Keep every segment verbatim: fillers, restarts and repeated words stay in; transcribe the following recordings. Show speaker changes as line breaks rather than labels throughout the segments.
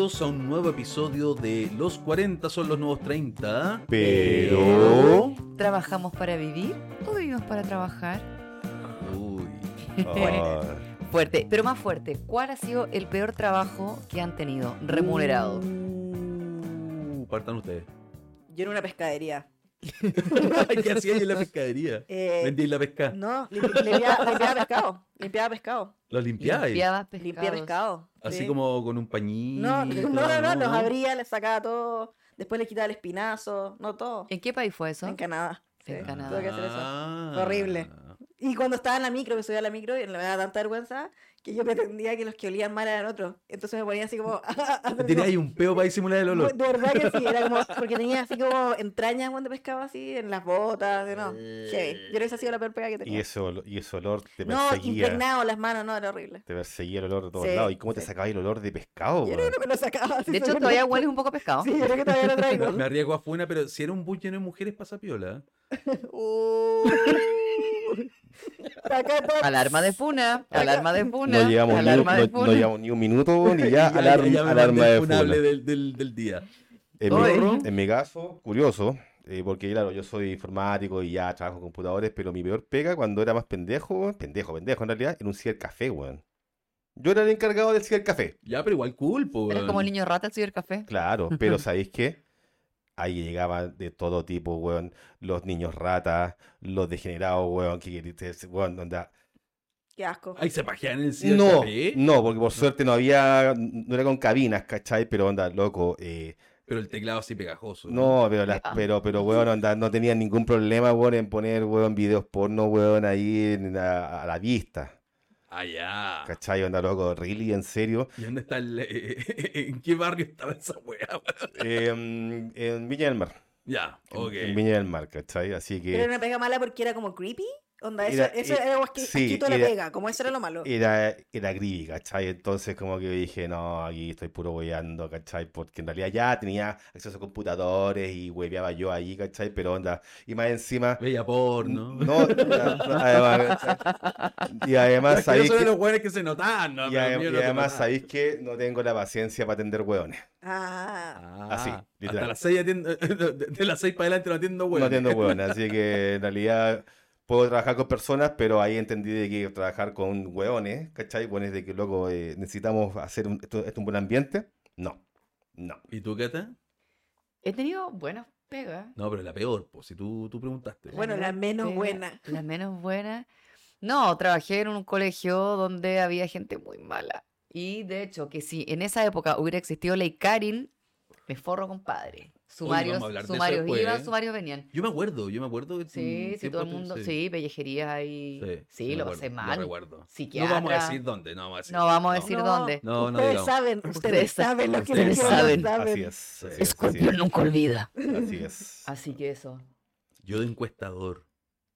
bienvenidos a un nuevo episodio de Los cuarenta son los nuevos treinta.
Pero... ¿Trabajamos para vivir o vivimos para trabajar?
Uy.
Ah. Fuerte, pero más fuerte. ¿Cuál ha sido el peor trabajo que han tenido remunerado?
Uh, partan ustedes.
Yo en una pescadería.
¿Qué hacía yo en la pescadería?
Eh,
¿Vendí la pesca?
No, limpi- limpiaba, limpiaba pescado. Limpiaba pescado.
¿Los limpiabas?
Limpiabas
Limpiaba
pescados.
pescado.
Así
sí.
como con un pañito.
No, no, no, no, los abría, les sacaba todo. Después les quitaba el espinazo. No todo.
¿En qué país fue eso?
En Canadá.
En
Sí,
Canadá.
Tuve que hacer eso.
Ah.
Fue horrible. Y cuando estaba en la micro, me subía a la micro y me daba tanta vergüenza que yo pretendía que los que olían mal eran otros. Entonces me ponía así como...
Tenía ahí un peo para disimular el olor.
De verdad que sí, era como... Porque tenía así como entrañas cuando pescaba así, en las botas, ¿no? Heavy. Yo creo que esa ha sido la peor pega que tenía.
Y ese, olo- y ese olor te
No,
perseguía.
impregnado las manos, no, era horrible.
Te perseguía el olor de todos
Sí,
lados. ¿Y cómo te
sí.
sacabas el olor de pescado,
Yo creo
weón?
que no me lo sacaba. así
De hecho,
solo
todavía
con-
hueles un poco a pescado.
Sí, yo creo que todavía lo traigo.
Me arriesgo a funa, pero si era un bus lleno de mujeres, pasa piola.
Uh. Acá todo-
Alarma de funa, alarma de funa,
No llevamos, ni, un-
alarma de
no,
funa.
no llevamos ni un minuto, ni ya,
Ya-
alarma,
ya me
alarma
mandé el
de funa.
funable del, del, del día.
En,
Oye.
mi, en mi caso, curioso, eh, porque claro, yo soy informático y ya trabajo en computadores, pero mi peor pega cuando era más pendejo, pendejo, pendejo en realidad, en un cibercafé, weón. Yo era el encargado del cibercafé,
Ya, pero igual cool, po,
Eres
weón.
como el niño rata del cibercafé.
claro, pero ¿sabéis qué? Ahí llegaban de todo tipo, weón, los niños ratas, los degenerados, weón, que queriste, weón, onda.
Qué asco.
Ay, se pajean en el
No,
cibercafé.
no, porque por suerte no había, no era con cabinas, ¿cachai? Pero onda, loco, eh,
Pero el teclado así pegajoso.
no, pero, las,
Ya.
pero, pero, weón, onda, no tenían ningún problema, weón, en poner, weón, videos porno, weón, ahí en la- a la vista,
Ah, ya.
¿cachai? Onda, loco, really, en serio.
¿Y dónde está el... eh, ¿En qué barrio estaba esa weá, weón?
Eh, en, en Viña del Mar,
Ya,
en-
ok.
en Viña del Mar, ¿cachai? Así
Pero era
que
una pega mala porque era como creepy. Onda, eso
Era-
eso
eh,
era algo que
sí,
quito la
era-
pega. Como eso era lo malo.
era, era creepy, ¿cachai? Entonces como que dije, no, aquí estoy puro weyando, ¿cachai? Porque en realidad ya tenía acceso a computadores y webeaba yo ahí, ¿cachai? Pero onda, y más encima...
Bella porno.
No, además, ¿cachai? Y además
Es que no
sabéis
son
que,
los weones que se notan, ¿no?
y,
Pero
adem-
mío
y
no te
además
notan.
sabéis que no tengo la paciencia para atender hueones.
Ah.
Ah,
Así,
hasta
literal.
las seis atiendo, de, de las seis para adelante no atiendo
No
weones.
atiendo hueones, así que en realidad puedo trabajar con personas, pero ahí entendí de que trabajar con hueones, ¿cachai? Hueones de que, loco, eh, necesitamos hacer un, esto, esto un buen ambiente. No, no.
¿Y tú, Cata?
He tenido buenas pegas.
No, pero la peor, pues, si tú, tú preguntaste.
Bueno, la menos
pega-
buena.
La menos buena. No, trabajé en un colegio donde había gente muy mala. Y de hecho, que si en esa época hubiera existido ley Karin, me forro, compadre. Sumarios,
vamos a hablar de eso
sumarios
después,
iban,
¿eh?
sumarios venían.
Yo me acuerdo, yo me acuerdo que
Sí,
mm,
sí, todo el
tiempo-
mundo, sí, pellejerías ahí.
Sí,
Sí,
me
lo
acuerdo,
pasé
lo
mal.
recuerdo. No
Psiquiatra.
vamos a decir dónde, no vamos a decir.
No vamos a decir
No.
dónde.
No, no
Ustedes
digamos.
saben, ustedes,
Ustedes
saben lo que
ustedes
les
saben.
saben.
Así es.
Sí.
Así es,
Escorpión
así
nunca olvida.
es, así es.
Así que eso.
Yo de encuestador.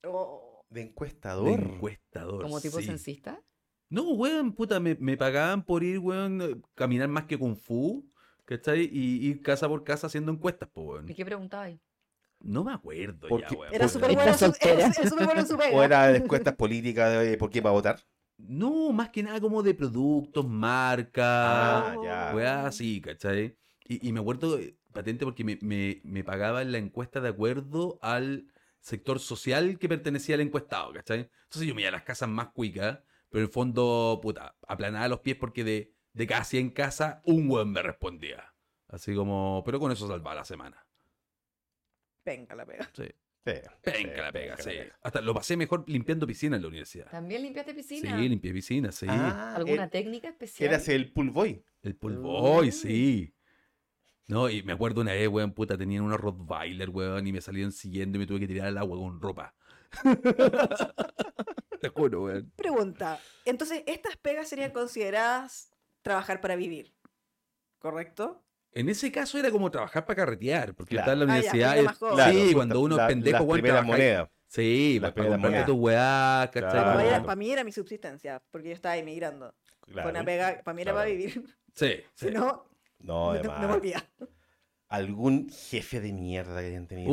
Oh.
De
De
encuestador.
encuestador.
¿Como tipo
sí.
censista?
No, weón, puta, me, me pagaban por ir, weón, eh, caminar más que Kung Fu, ¿cachai? Y ir casa por casa haciendo encuestas, pues, weón.
¿Y qué preguntaba ahí?
No me acuerdo
Porque-
ya, weón.
Era
Por-
súper
Está
bueno, en su-
soltera.
era- era súper bueno en su pega.
O era de encuestas políticas de por qué para votar.
No, más que nada como de productos, marcas,
Ah, ya.
weá, así, ¿cachai? Y, y me acuerdo eh, patente porque me, me, me pagaban la encuesta de acuerdo al sector social que pertenecía al encuestado, ¿cachai? Entonces yo me iba a las casas más cuicas, pero en el fondo, puta, aplanaba los pies porque de, de cada cien casas, un weón me respondía. Así como, pero con eso salvaba la semana.
Venga, la pega.
Sí.
Sí,
Venga
sí,
la pega,
venga
sí.
la pega.
Hasta lo pasé mejor limpiando piscina en la universidad.
¿También limpiaste piscina?
Sí, limpié piscina, sí.
Ah,
¿Alguna
er-
técnica especial?
Eras el pool boy.
El pool
Mm.
boy, sí. No, y me acuerdo una vez, weón, puta, tenían una Rottweiler, weón, y me salieron siguiendo y me tuve que tirar al agua con ropa. Te juro, weón.
Pregunta. Entonces, estas pegas serían consideradas trabajar para vivir. ¿Correcto?
En ese caso era como trabajar para carretear, porque
Claro.
está en la
Ah, ya,
universidad.
cuando
es-
más joven.
Claro,
sí,
justo
cuando uno
la-
es pendejo,
las
weón,
primeras
trabajáis-
monedas.
Sí,
Las
para
primeras
comprarte
monedas.
tu weá, ¿cachai?
Claro.
Para,
Para-
mí- para mí era mi subsistencia, porque yo estaba emigrando.
Claro.
Fue una pega, para mí era
Claro.
para vivir.
Sí, sí.
Si no,
No,
me,
además.
me volvía.
¿Algún jefe de mierda que hayan tenido?
Uh,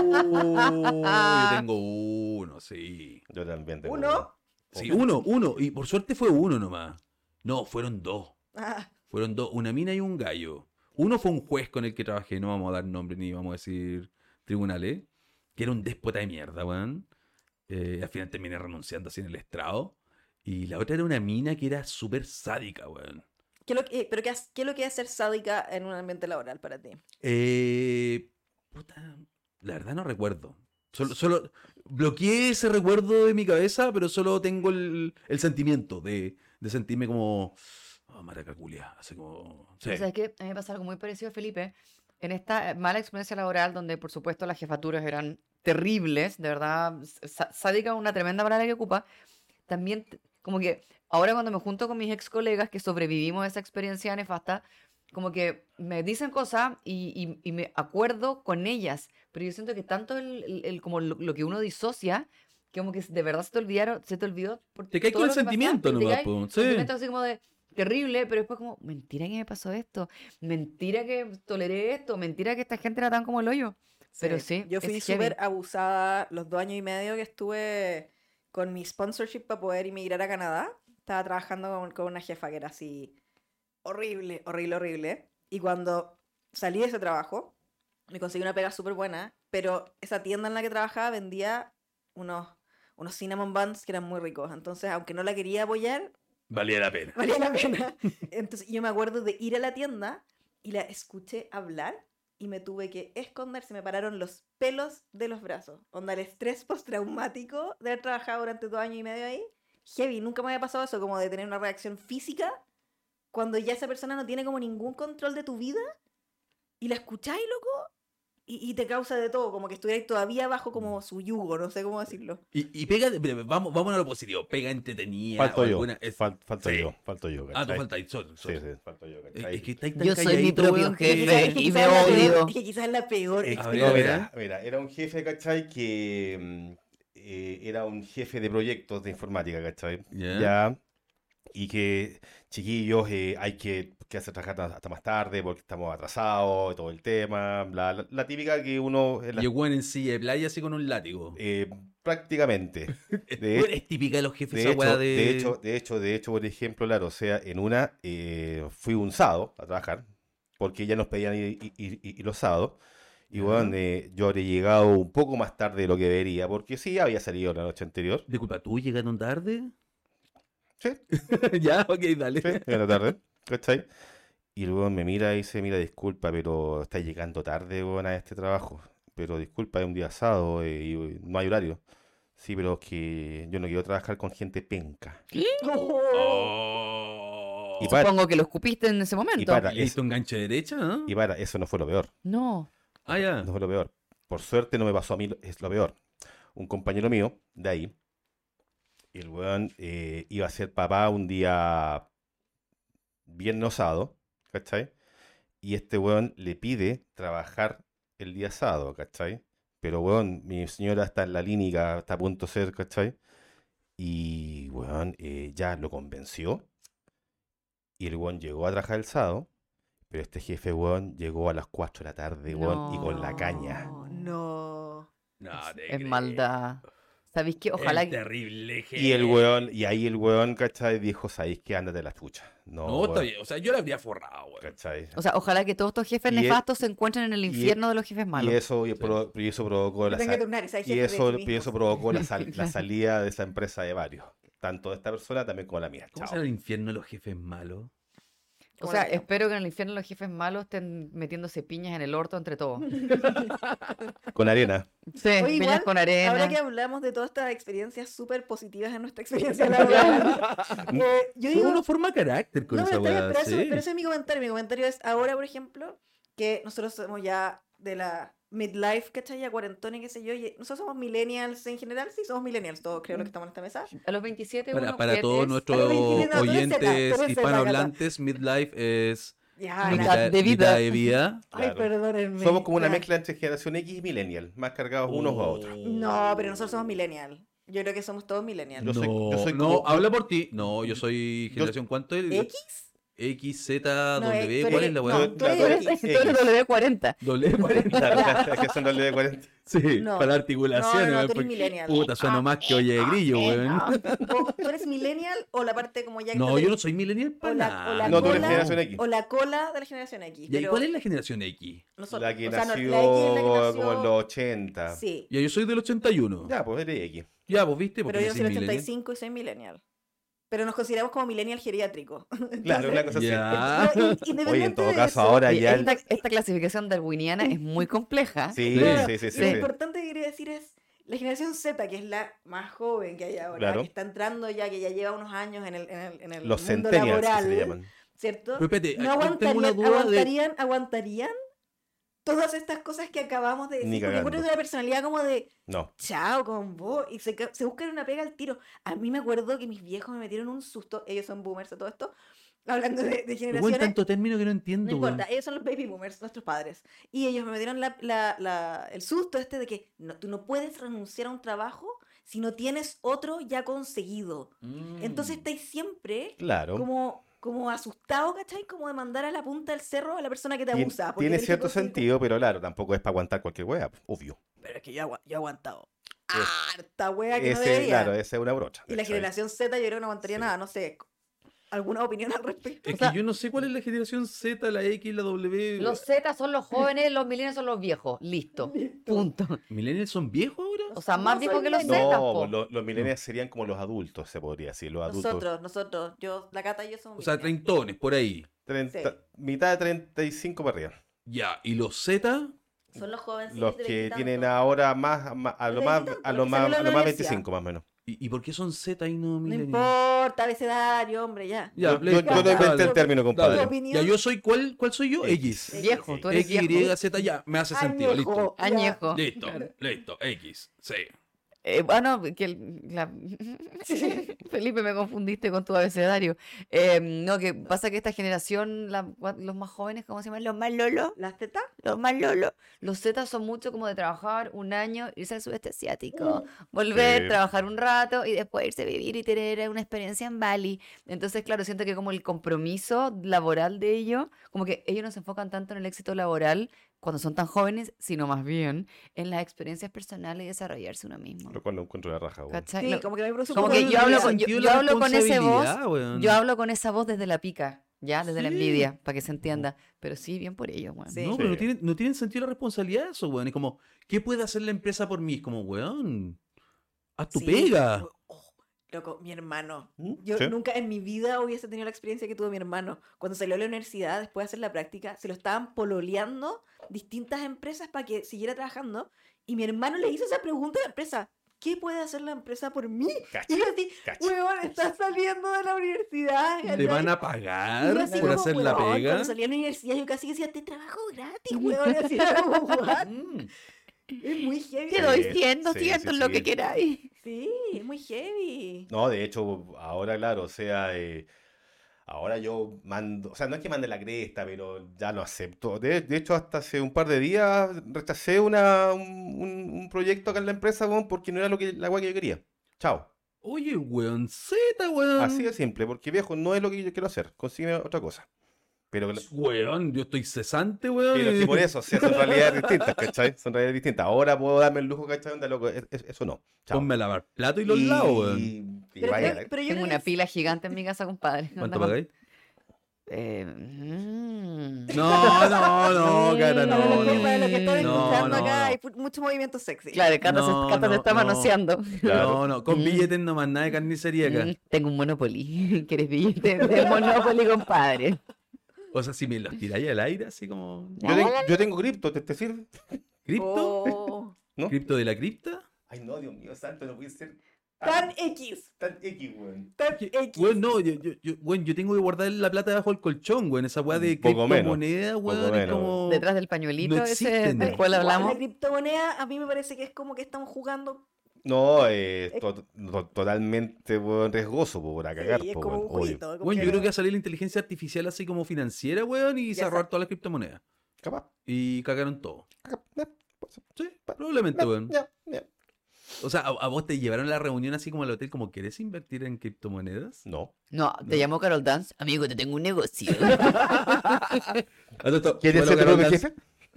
yo tengo uno, sí.
Yo también tengo
¿Uno?
Sí, uno, uno. Y por suerte fue uno nomás. No, fueron dos.
Ah,
Fueron dos, una mina y un gallo. Uno fue un juez con el que trabajé, no vamos a dar nombre ni vamos a decir tribunales, que era un déspota de mierda, weón. Eh, al final terminé renunciando así en el estrado. Y la otra era una mina que era súper sádica, weón.
¿Qué es lo que, pero qué, has- ¿qué es lo que es ser sádica en un ambiente laboral para ti?
Eh, puta, la verdad no recuerdo. Solo, solo bloqueé ese recuerdo de mi cabeza, pero solo tengo el, el sentimiento de, de sentirme como... Oh, maracaculia, así como... Sí.
O sea, es que a mí me pasa algo muy parecido a Felipe. En esta mala experiencia laboral, donde por supuesto las jefaturas eran terribles, de verdad, s- sádica es una tremenda palabra que ocupa, también t- como que ahora cuando me junto con mis ex colegas que sobrevivimos a esa experiencia nefasta, como que me dicen cosas y, y- y me acuerdo con ellas, pero yo siento que tanto el, el- el- como lo, lo que uno disocia, que como que de verdad se te olvidaron, se te olvidó por
Te caes
todo
con el
lo que pasaste,
sentimiento
y te
nomás,
caes
po.
con
Sí.
sentimiento así como de terrible, pero después como, mentira que me pasó esto, mentira que toleré esto, mentira que esta gente era tan como el hoyo. Pero sí,
Yo fui
es heavy.
súper abusada los dos años y medio que estuve con mi sponsorship para poder emigrar a Canadá. Estaba trabajando con, con una jefa que era así horrible, horrible, horrible. Y cuando salí de ese trabajo, me conseguí una pega súper buena, pero esa tienda en la que trabajaba vendía unos, unos cinnamon buns que eran muy ricos. Entonces, aunque no la quería apoyar,
Valía la pena.
valía la pena. Entonces yo me acuerdo de ir a la tienda y la escuché hablar y me tuve que esconder, se me pararon los pelos de los brazos. Onda, el estrés postraumático de haber trabajado durante dos años y medio ahí. Heavy, nunca me había pasado eso, como de tener una reacción física cuando ya esa persona no tiene como ningún control de tu vida y la escucháis, loco, y, y te causa de todo, como que estuvierais todavía bajo como su yugo, no sé cómo decirlo.
Y, y pega, pero vamos, vamos a lo positivo. Pega entretenida.
Falto
o
yo,
alguna- es-
fal- falto
sí.
yo, falto yo,
Ah, tú
¿cachai?
faltas. Sorry,
Sí,
sorry.
sí, falto yo,
Es,
¿cachai?
es que estáis tan
Yo soy mi
calladito,
propio
weón, que-
jefe.
Es que
y
quizás
me
es la peor-
odio.
es que quizás es la peor
Eh, a
No,
ver,
experiencia.
mira, mira, era un jefe, ¿cachai? Que mm, eh, era un jefe de proyectos de informática, ¿cachai?
Ya.
Ya, y que, chiquillos, eh, hay que, que hacer trabajar hasta hasta más tarde porque estamos atrasados y todo el tema, bla, la, la típica que uno, en la-
Llegó en silla de playa así con un látigo.
eh, prácticamente.
es,
de
es típica de los jefes
De
esa weá
hecho,
de...
de hecho, de hecho, de hecho, por ejemplo, claro, o sea, en una eh, fui un sábado a trabajar, porque ya nos pedían ir, ir- ir- ir los sábados, y
Ya.
bueno, eh, yo habría llegado un poco más tarde de lo que debería, porque sí, había salido la noche anterior,
Disculpa, ¿tú llegaron tarde?
sí,
ya, ok, dale.
sí, llegando tarde, ¿cachai? Y luego me mira y dice, mira, disculpa, pero estás llegando tarde, weón, a este trabajo, pero disculpa, es un día sábado eh, y eh, no hay horario. Sí, pero es que yo no quiero trabajar con gente penca.
Oh.
Y para,
Supongo que lo escupiste en ese
y
momento.
para,
¿Le diste un gancho derecha? ¿no?
y para, eso no fue lo peor.
No.
Ah, ya.
No fue lo peor. Por suerte no me pasó a mí, lo- es lo peor. Un compañero mío de ahí, el weón eh, iba a ser papá un día bien osado, ¿cachai? Y este weón le pide trabajar el día sábado, ¿cachai? Pero weón, mi señora está en la clínica, está a punto de ser, ¿cachai? Y weón, eh, ya lo convenció. Y el weón llegó a trabajar el sábado. Pero este jefe, weón, llegó a las cuatro de la tarde, weón, y con la caña.
No, no.
No, te
Es
creo.
maldad. ¿Sabéis qué? Ojalá
El
que...
terrible jefe.
Y el weón, y ahí el weón, ¿cachai? Dijo, ¿sabéis qué? Ándate a la chucha. No,
No, está
weón,
bien. O sea, yo la habría forrado, weón.
¿cachai?
O sea, ojalá que todos estos jefes
Y e-
nefastos se encuentren en el
y e-
infierno de los jefes
Y
malos.
eso, y pro- y eso provocó
Que
la
tenga que
sa-
turnar, y, sabes,
y
jefe de
eso,
sí
y eso
mismos.
provocó la, sal- la salida de esa empresa de varios. Tanto de esta persona también como la mía.
¿Cómo
Chao.
será el infierno de los jefes malos?
O
Como
sea,
la mía.
espero que en el infierno los jefes malos estén metiéndose piñas en el orto entre todos.
Con arena.
Sí,
Oye,
piñas
igual,
con arena.
Ahora que hablamos de todas estas experiencias súper positivas en nuestra experiencia laboral, eh, yo digo,
Uno forma carácter con
no,
esa
pero, está bien,
weá,
pero, eso,
sí.
pero ese es mi comentario. Mi comentario es ahora, por ejemplo, que nosotros somos ya de la midlife, ¿cachai? Ya cuarentones, qué sé yo. Y nosotros somos millennials en general, sí, somos millennials, todos creo los que estamos en esta mesa.
A los veintisiete
Para,
uno
para
que
todos
es-
nuestros
A los veintinueve, no, tú eres Z, tú
oyentes
eres Z,
hispanohablantes, midlife es
Ya,
Mitad
la-
de vida.
mitad de vida.
Ay,
Claro.
perdónenme.
Somos como una
Ya.
mezcla entre generación X y millennial, más cargados unos a otros.
No, pero nosotros somos millennials. Yo creo que somos todos millennials.
Yo soy-
no,
yo soy
no,
como-
habla por ti. No, yo soy generación ¿cuánto es?
¿X?
X, Z,
No, eh,
W,
tú
¿cuál
eres-
es la
no,
weá?
tú eres
La-
X.
Tú eres W cuarenta.
W cuarenta.
Claro, es que son W cuarenta.
Sí,
No.
para articulaciones,
No, no, no,
weón,
tú eres
porque-
millennial.
Puta, suena más que oye de grillo, weón.
O tú eres millennial o la parte como ya que
No,
está-
yo no soy millennial
o
para
la,
nada.
o la
No, tú eres
cola,
generación X.
o la cola de la generación X.
¿Y ahí
pero
cuál es la generación X?
nosotros-
La que
o sea, no,
nació
la X es la que nació-
como en los ochenta.
Sí,
Ya, yo soy del ochenta y uno.
Ya, pues eres X.
Ya, vos viste, porque
pero yo
no
soy del
soy
ochenta y
millennial.
cinco y soy millennial. Pero nos consideramos como millennial geriátrico.
Claro, una cosa así.
Ya.
Pero in-
Oye, en
independiente
todo
de
caso,
eso,
ahora
Oye,
ya. el-
esta, esta clasificación darwiniana es muy compleja.
Sí,
Claro,
sí, sí, sí.
Lo
sí.
importante que quería decir es la generación Z, que es la más joven que hay ahora,
Claro.
que está entrando ya, que ya lleva unos años en el, en el, en el
Los
mundo
centennials que
laboral,
se le llaman.
¿cierto?
Pero espérate,
¿No
yo tengo
aguantarían,
una duda de...
aguantarían, aguantarían todas estas cosas que acabamos de
Ni
decir? Porque
cagando.
encuentro una personalidad como de
No.
chao con vos y se, ca- se buscan una pega al tiro. A mí me acuerdo que mis viejos me metieron un susto, ellos son boomers a todo esto, hablando de, de
Weón,
generaciones.
tanto término que no
No
entiendo,
importa,
weón.
ellos son los baby boomers, nuestros padres. Y ellos me dieron la, la- la- el susto este de que no, tú no puedes renunciar a un trabajo si no tienes otro ya conseguido.
Mm.
Entonces estáis siempre
Claro.
como, como asustado, ¿cachai? Como de mandar a la punta del cerro a la persona que te
Tien-
abusa. porque
Tiene
tenés que
cierto
conseguir-
sentido, pero claro, tampoco es para aguantar cualquier wea, obvio.
Pero es que yo, agua- yo he aguantado
Es-
harta wea que no
Ese,
debería.
claro, esa es una brocha.
Y la
¿cachai?
generación Z yo creo que no aguantaría
Sí.
nada, no sé. ¿Alguna opinión al respecto?
Es
O sea,
que yo no sé cuál es la generación Z, la X, la W.
Los Z son los jóvenes, los millennials son los viejos. Listo. Punto.
¿Millennials son viejos ahora?
O sea,
No
más
soy
viejos que los Z.
millennial.
No,
po.
los, los millennials serían como los adultos, se podría decir. Los adultos.
Nosotros, nosotros, yo, la Cata y yo somos
O sea,
millennials.
treintones, por ahí.
treinta, mitad de treinta y cinco para arriba.
Ya, ¿y los Z?
Son los jóvenes
Los que tienen ahora más, más- a lo
Los
más,
veintitantos,
a
los
lo
que
más,
salieron
a
de
lo
la
más
universidad.
veinticinco más o menos.
¿Y, y por qué son Z y no
No
millennials?
importa, abecedario, hombre, ya.
Ya,
yo,
play-
yo- yo no
dale,
inventé el término,
dale.
compadre.
Tu opinión.
Ya, yo soy, ¿cuál, cuál soy yo?
X.
X.
Viejo, tú eres
X, Y,
viejo.
Z, ya, me hace sentido,
Añejo,
listo.
ya.
Añejo.
Listo, listo, X, sí.
Eh, bueno, que el- la- Felipe, me confundiste con tu abecedario. Eh, no, que pasa que esta generación, la- los más jóvenes, ¿cómo se llaman? Los más lolos.
¿Las tetas?
Los más lolos. Los Z son mucho como de trabajar un año, irse al sudeste asiático, volver,
Sí.
trabajar un rato y después irse a vivir y tener una experiencia en Bali. Entonces, claro, siento que como el compromiso laboral de ellos, como que ellos no se enfocan tanto en el éxito laboral cuando son tan jóvenes, sino más bien en las experiencias personales y desarrollarse uno mismo.
Lo cual lo encuentro de raja, weón.
¿Cachai?
Sí,
Lo-
como que me produce un
como
poco
que
de
yo hablo
envidia.
con- yo-
Sentido
yo
la
hablo con ese voz,
responsabilidad, weón.
Yo hablo con esa voz desde la pica, ya, desde la
Sí.
envidia, para que se entienda. Pero sí, bien por ellos, weón.
Sí.
No, pero no
Sí.
tienen, no tienen sentido la responsabilidad eso, weón. Es como, ¿qué puede hacer la empresa por mí? Es como, weón, haz tu
Sí,
pega.
oh, loco, mi hermano.
¿Mm?
Yo
Sí.
nunca en mi vida hubiese tenido la experiencia que tuvo mi hermano. Cuando salió de la universidad, después de hacer la práctica, se lo estaban pololeando distintas empresas para que siguiera trabajando. Y mi hermano le hizo esa pregunta a la empresa. ¿Qué puede hacer la empresa por mí?
Cacha,
Y yo así,
cacha.
huevón, estás saliendo de la universidad.
¿Te
¿cachai?
van a
Y yo
pagar
así
por
como,
hacer la
"Weón",
pega?
Cuando salí de la universidad, yo casi decía, te trabajo gratis, weón. Y así era como, "What?".
Mm.
Es muy heavy.
Te doy
Sí,
cien,
sí,
doscientos,
sí,
lo
sí.
que queráis.
Sí, es muy heavy.
No, de hecho, ahora, claro, o sea, eh, ahora yo mando, o sea, no es que mande la cresta, pero ya lo acepto. De, de hecho, hasta hace un par de días rechacé una, un, un- un proyecto acá en la empresa, weón, porque no era lo que, la weá que yo quería. Chao.
Oye, weón, Z, weón.
Así de simple, porque viejo, no es lo que yo quiero hacer. Consigue otra cosa. Pero,
Weón, yo estoy cesante, weón.
pero
y-
si por eso, o sea, son realidades distintas, ¿cachai? Son realidades distintas. Ahora puedo darme el lujo, ¿cachai? Onda, loco, es- es- eso no. Chao.
Ponme a lavar plato y los
Y-
lados, weón.
y
Pero,
vaya,
pero- pero yo
Tengo
creo
una
que
pila gigante en mi casa, compadre.
¿Cuánto
Anda,
pagáis?
Eh, mm.
No, no, no,
Sí.
cara,
para
no.
los que,
no.
para los que están
No,
escuchando
no,
acá,
no.
hay fu- mucho movimiento sexy.
Claro, Cata,
No,
se, Cata
no,
se está
no.
manoseando.
Claro.
No, no, con
Mm.
billetes no más nada de carnicería acá.
Mm, Tengo un Monopoly. ¿Quieres billete de Monopoly, compadre?
O sea, si me los tiráis al aire, así como.
Yo, ten- yo tengo cripto, ¿te, te sirve?
¿Cripto?
Oh,
¿No?
¿Cripto de la cripta?
Ay, no, Dios mío, santo, no puede ser
tan X.
tan X, weón.
Tan
Que-
X.
Weón, no, yo, yo, yo, weón, yo tengo que guardar la plata debajo del colchón, weón. Esa weá de
Poco menos,
criptomoneda,
poco
weón, es
menos.
como.
Detrás del pañuelito
No
ese
existen.
del cual
Igual,
hablamos.
La criptomoneda a mí me parece que es como que estamos jugando.
No, es to- to- totalmente weón, riesgoso po, para cagar,
Sí, es
po,
como
weón,
un
obvio.
jueguito. como
Weón,
que
yo creo
no-
que va a salir la inteligencia artificial así como financiera, weón, y se
Ya
va a robar
sa-
todas las criptomonedas.
Capaz.
Y cagaron todo.
capaz, eh, puede ser.
Sí, probablemente, weón.
Ya, ya.
O sea, ¿a, a vos te llevaron a la reunión así como al hotel, como querés invertir en criptomonedas?
No.
No, te
No.
llamó Carol Dance. Amigo, te tengo un negocio.
¿Quieres ser tu propio jefe?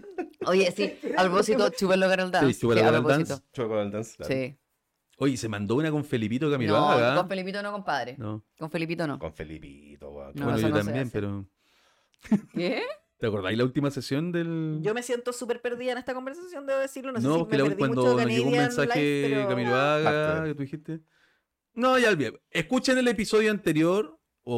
Oye, sí, a propósito, chúpalo Carol Dance.
Sí, chúpalo
a
Carol
propósito.
Dance.
Chocolate Dance. claro.
Sí.
Oye, se mandó una con Felipito
No,
Camiroaga.
con Felipito no, compadre.
No,
Con Felipito no.
Con Felipito, weón.
No,
bueno,
eso
yo
no se
también,
hace.
pero...
¿Qué?
¿Te acordáis la última sesión del...?
Yo me siento súper perdida en esta conversación, debo decirlo. No, sé
No,
si
porque
me
la-
perdí
cuando
mucho
nos llegó un
Canadian
mensaje
Life, pero...
Camiroaga,
Parte de-
que tú dijiste. No, ya olvidé. Escuchen el episodio anterior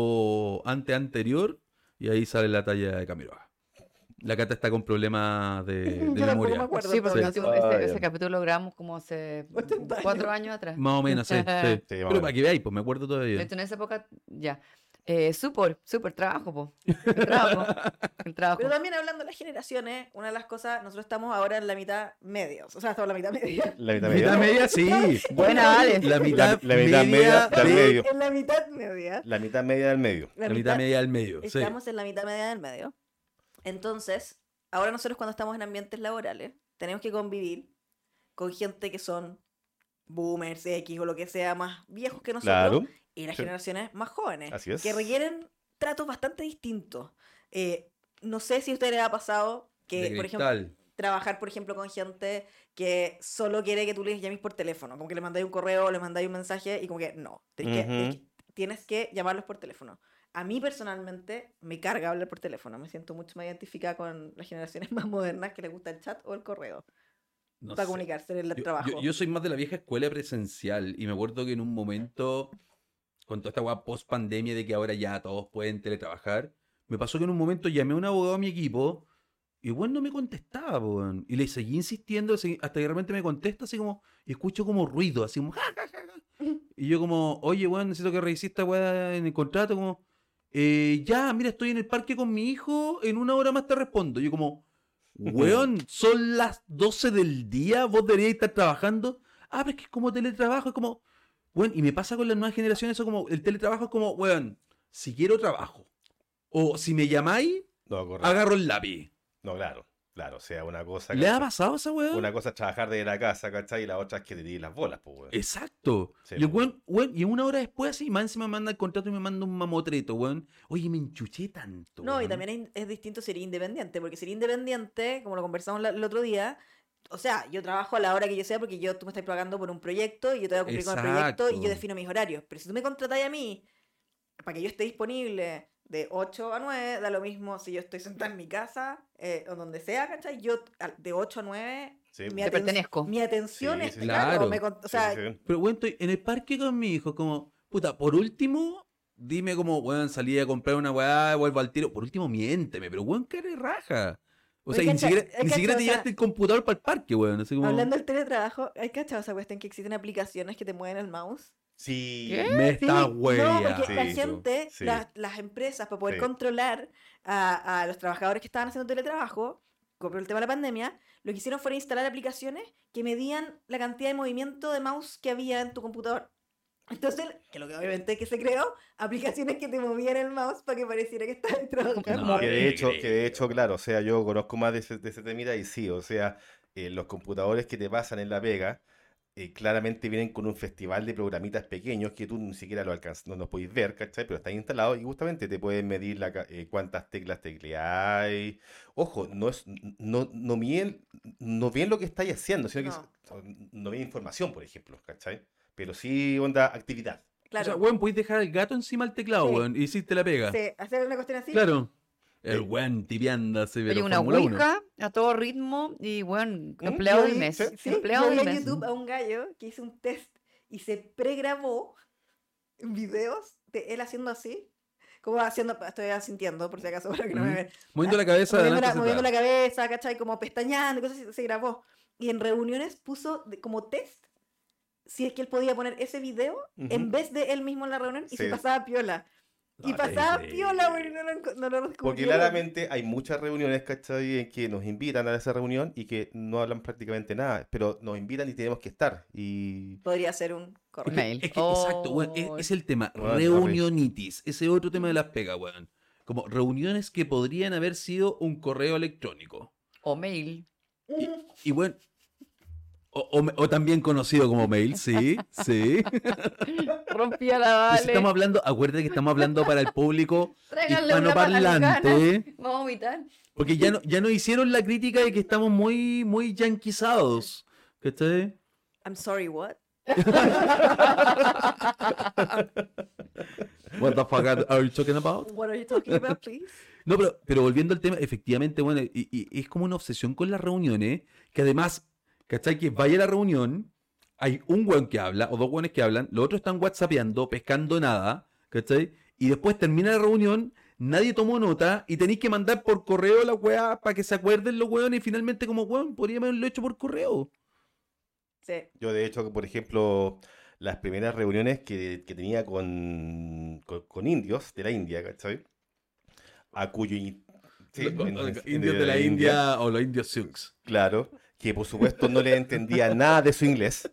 o ante anterior y ahí sale la talla de Camiroaga. La Cata está con problemas de, de
Yo tampoco
memoria.
me acuerdo.
Sí, porque
Sí.
ese-
Ah,
ese,
ya.
ese capítulo lo grabamos como hace
ochenta
cuatro
años.
años atrás.
Más o menos, sí. sí.
Sí, más o
Pero
menos.
para que veáis, pues me acuerdo
De
todavía.
hecho, en esa época, ya. Eh, súper, súper trabajo, po. El trabajo. El trabajo.
Pero también hablando de las generaciones, una de las cosas, nosotros estamos ahora en la mitad medios. O sea, estamos en la mitad media.
La mitad
Mitad
media.
media, sí.
Buena, Ale.
La mitad,
La- la mitad media del
de-
medio.
En la mitad media.
La mitad media del medio.
La mitad media del medio. Sí.
Estamos en la mitad media del medio. Entonces, ahora nosotros cuando estamos en ambientes laborales, tenemos que convivir con gente que son boomers, X o lo que sea, más viejos que nosotros,
Claro.
y las
Sí.
generaciones más jóvenes,
Así es.
que requieren tratos bastante distintos. Eh, no sé si a ustedes les ha pasado que,
De
por ejemplo,
cristal.
trabajar, por ejemplo, con gente que solo quiere que tú les llames por teléfono, como que le mandáis un correo, le mandáis un mensaje y como que no, tienes, que,
Ujú.
tienes que llamarlos por teléfono. A mí personalmente me carga hablar por teléfono, me siento mucho más identificada con las generaciones más modernas que les gusta el chat o el correo
No
para
sé.
comunicarse en el
Yo,
trabajo.
yo- yo soy más de la vieja escuela presencial y me acuerdo que en un momento, con toda esta weá post pandemia de que ahora ya todos pueden teletrabajar, me pasó que en un momento llamé a un abogado a mi equipo y bueno, no me contestaba, po, weón. Y le seguí insistiendo así, hasta que de repente me contesta así como, y escucho como ruido, así como, "Ja, ja, ja, ja". Y yo como, oye, weón, necesito que revises esta weá en el contrato, como, "Eh, ya, mira, estoy en el parque con mi hijo, en una hora más te respondo. Yo como, weón, son las doce del día, vos deberíais estar trabajando. Ah, pero es que es como teletrabajo, es como, weón, y me pasa con las nuevas generaciones, eso como, el teletrabajo es como, weón, si quiero trabajo. O si me llamáis,
No, correcto.
agarro el lápiz.
No, claro. Claro, o sea, una cosa.
¿Le ha
¿cachai?
pasado a esa weón?
Una cosa es trabajar desde la casa, ¿cachai? Y la otra es que te tiren las bolas, pues, weón.
Exacto.
Sí,
y, el
po.
weón, weón, y una hora después, así, más encima me manda el contrato y me manda un mamotreto, weón. Oye, me enchuché tanto.
No, y
weón.
también es, es distinto ser independiente, porque ser independiente, como lo conversamos la- el otro día, o sea, yo trabajo a la hora que yo sea porque yo tú me estás pagando por un proyecto y yo te voy a cumplir con el proyecto y
Exacto.
yo defino mis horarios. Pero si tú me contratáis a mí para que yo esté disponible de ocho a nueve, da lo mismo si yo estoy sentada en mi casa eh, o donde sea, ¿cachai? Yo al- de ocho a nueve,
Sí,
mi,
Te
aten-
pertenezco.
mi atención
Sí,
es
sí,
claro,
claro.
me con- o
Sí,
sea,
sí, sí.
Pero, weón, estoy en el parque con mi hijo, como, puta, por último, dime como, weón, salí a comprar una weá, vuelvo al tiro. Por último, miénteme, pero weón, que eres raja. O
Oye,
sea, y ni
cacha-
siquiera,
eh,
ni
cacha,
siquiera
o
te
sea,
llevaste el computador para el parque, weón. Así como,
hablando del teletrabajo, ¿hay cachado esa cuestión que existen aplicaciones que te mueven el mouse?
Sí.
¿Qué?
me
Sí,
está
no,
wea.
porque la
Sí,
gente,
sí.
las, las empresas, para poder
Sí.
controlar a, a los trabajadores que estaban haciendo teletrabajo, por el tema de la pandemia, lo que hicieron fue instalar aplicaciones que medían la cantidad de movimiento de mouse que había en tu computador. Entonces, que lo que obviamente que se creó, aplicaciones que te movían el mouse para que pareciera que estabas trabajando.
No,
Que de
qué
hecho, que de
increíble.
hecho, claro, o sea, yo conozco más de ese, de ese temita y sí, o sea, eh, los computadores que te pasan en la pega, eh, claramente vienen con un festival de programitas pequeños que tú ni siquiera lo alcanzas, no los podéis ver, ¿cachai? Pero están instalados y justamente te pueden medir la, ca- eh, cuántas teclas tecleáis. Ojo, no es, no, no miden, no bien lo que estáis haciendo, sino que
No.
es- no miden información, por ejemplo, ¿cachai? Pero sí, onda, actividad.
O
Claro,
sea, weón, podéis dejar el gato encima del teclado,
Sí.
weón, y hiciste la pega.
sí, hacer una cuestión así.
Claro. El
Eh,
weón tibiándose,
Oye,
pero
una
Fórmula uno.
ouija a todo ritmo y, bueno,
¿Mm?
empleado
Yo
del
vi-
mes.
sí,
Sí,
Empleado
yo vi
del
a
mes.
YouTube a un gallo que hizo un test y se pregrabó videos de él haciendo así. Como haciendo, estoy asintiendo por si acaso para que no me
Ujú.
vean.
Moviendo la cabeza
Moviendo la,
adelante,
moviendo la
atrás.
cabeza, ¿cachai? Como pestañeando y cosas así, se grabó. Y en reuniones puso de- como test si es que él podía poner ese video en
Ujú.
vez de él mismo en la reunión y se
Sí.
pasaba piola. Y
No,
pasaba
increíble.
piola, güey, y no lo, enco- no lo
Porque
descubrieron.
claramente hay muchas reuniones, ¿cachai? En que nos invitan a esa reunión y que no hablan prácticamente nada, pero nos invitan y tenemos que estar. Y
Podría ser un
Es
correo.
que,
Mail.
es que, exacto, weón, es,
Oh.
es el tema.
Weón,
Reunionitis. Ese otro tema de las pegas, weón. Como reuniones que podrían haber sido un correo electrónico.
O mail.
Y, y bueno, O, o me- o también conocido como mail, sí, sí.
Rompía la
Y si estamos
Vale.
hablando, acuérdate que estamos hablando para el público
Tráiganle una
hispanoparlante,
panamericana. Vamos a vomitar.
porque ya no, ya no hicieron la crítica de que estamos muy, muy yanquizados. ¿Cachai?
I'm sorry, what?
What the fuck are you talking about?
What are you talking about, please?
No, pero, pero volviendo al tema, efectivamente, bueno, y, y- y es como una obsesión con las reuniones, que además, ¿cachai? Que vaya a la reunión, hay un weón que habla, o dos weones que hablan, los otros están whatsappeando, pescando nada, ¿cachai? Y después termina la reunión, nadie tomó nota, y tenéis que mandar por correo la weá para que se acuerden los weones, y finalmente como, weón, podríamos haberlo hecho por correo.
Sí.
Yo, de hecho, por ejemplo, las primeras reuniones que, que tenía con, con, con indios de la India, ¿cachai? A cuyo... in- sí,
Los-
en-
los
en-
indios de la India, o los indios Sioux.
Claro, que por supuesto no le entendía nada de su inglés.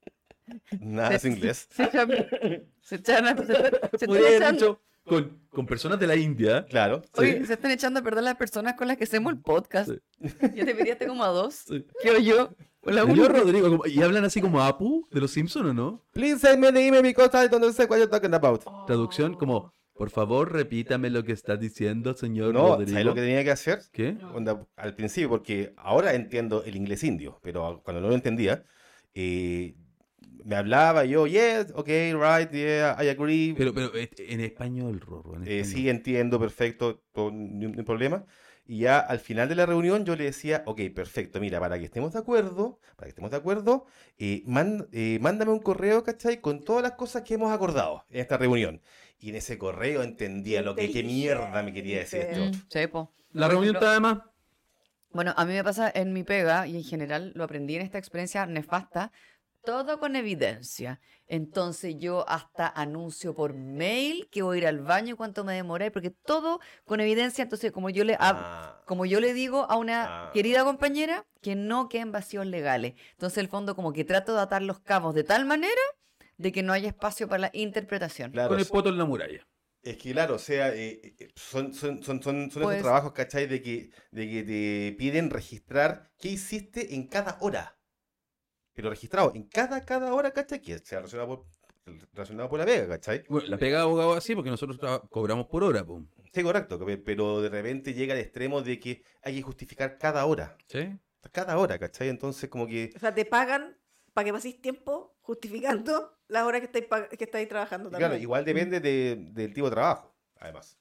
Nada de su inglés.
Se echan, se echan a- se, se están
Podría haber
echando-
dicho, con, con personas de la India.
Claro.
Oye, se están echando a perder las personas con las que hacemos el podcast.
Sí.
Ya te pediste como a dos.
Sí.
Quiero yo. Con la
Señor
única.
Rodrigo, como- ¿y hablan así como Apu de los Simpsons o no?
Please send me the email because I don't understand what you're talking about.
Traducción como, por favor, repítame lo que está diciendo, señor
No,
Rodrigo.
¿sabes lo que tenía que hacer?
¿Qué?
Onda, al principio, porque ahora entiendo el inglés indio, pero cuando no lo entendía, eh, me hablaba yo, yes, okay, right, yeah, I agree.
Pero, pero eh, en español, Rorro. En
Eh,
español.
sí, entiendo, perfecto, todo, ni un ni un problema. Y ya al final de la reunión yo le decía, ok, perfecto, mira, para que estemos de acuerdo, para que estemos de acuerdo, eh, man- eh, mándame un correo, ¿cachai? Con todas las cosas que hemos acordado en esta reunión. Y en ese correo entendía lo que, qué mierda me quería decir este
Mm,
otro.
sí, po.
La reunión está de más.
Bueno, a mí me pasa en mi pega y en general lo aprendí en esta experiencia nefasta, todo con evidencia. Entonces yo hasta anuncio por mail que voy a ir al baño, cuánto me demoré, porque todo con evidencia. Entonces, como yo le hab-
Ah,
como yo le digo a una
Ah.
querida compañera, que no queden vacíos legales. Entonces, el fondo como que trato de atar los cabos de tal manera de que no haya espacio para la interpretación.
claro,
Con el poto en la muralla.
es que claro, o sea, eh, eh, son, son, son, son, son
Pues-
esos trabajos, ¿cachai? De que, de que te piden registrar qué hiciste en cada hora. Pero registrado en cada, cada hora, ¿cachai? Que sea relacionado por, relacionado por la pega, ¿cachai?
Bueno, la pega de abogado así porque nosotros tra- cobramos por hora, pum.
Sí, correcto, pe- pero de repente llega al extremo de que hay que justificar cada hora.
¿Sí?
Cada hora, ¿cachai? Entonces, como que.
O sea, te pagan para que paséis tiempo justificando las horas que estáis, pag- que estáis trabajando también.
Claro, igual depende de- del tipo de trabajo, además.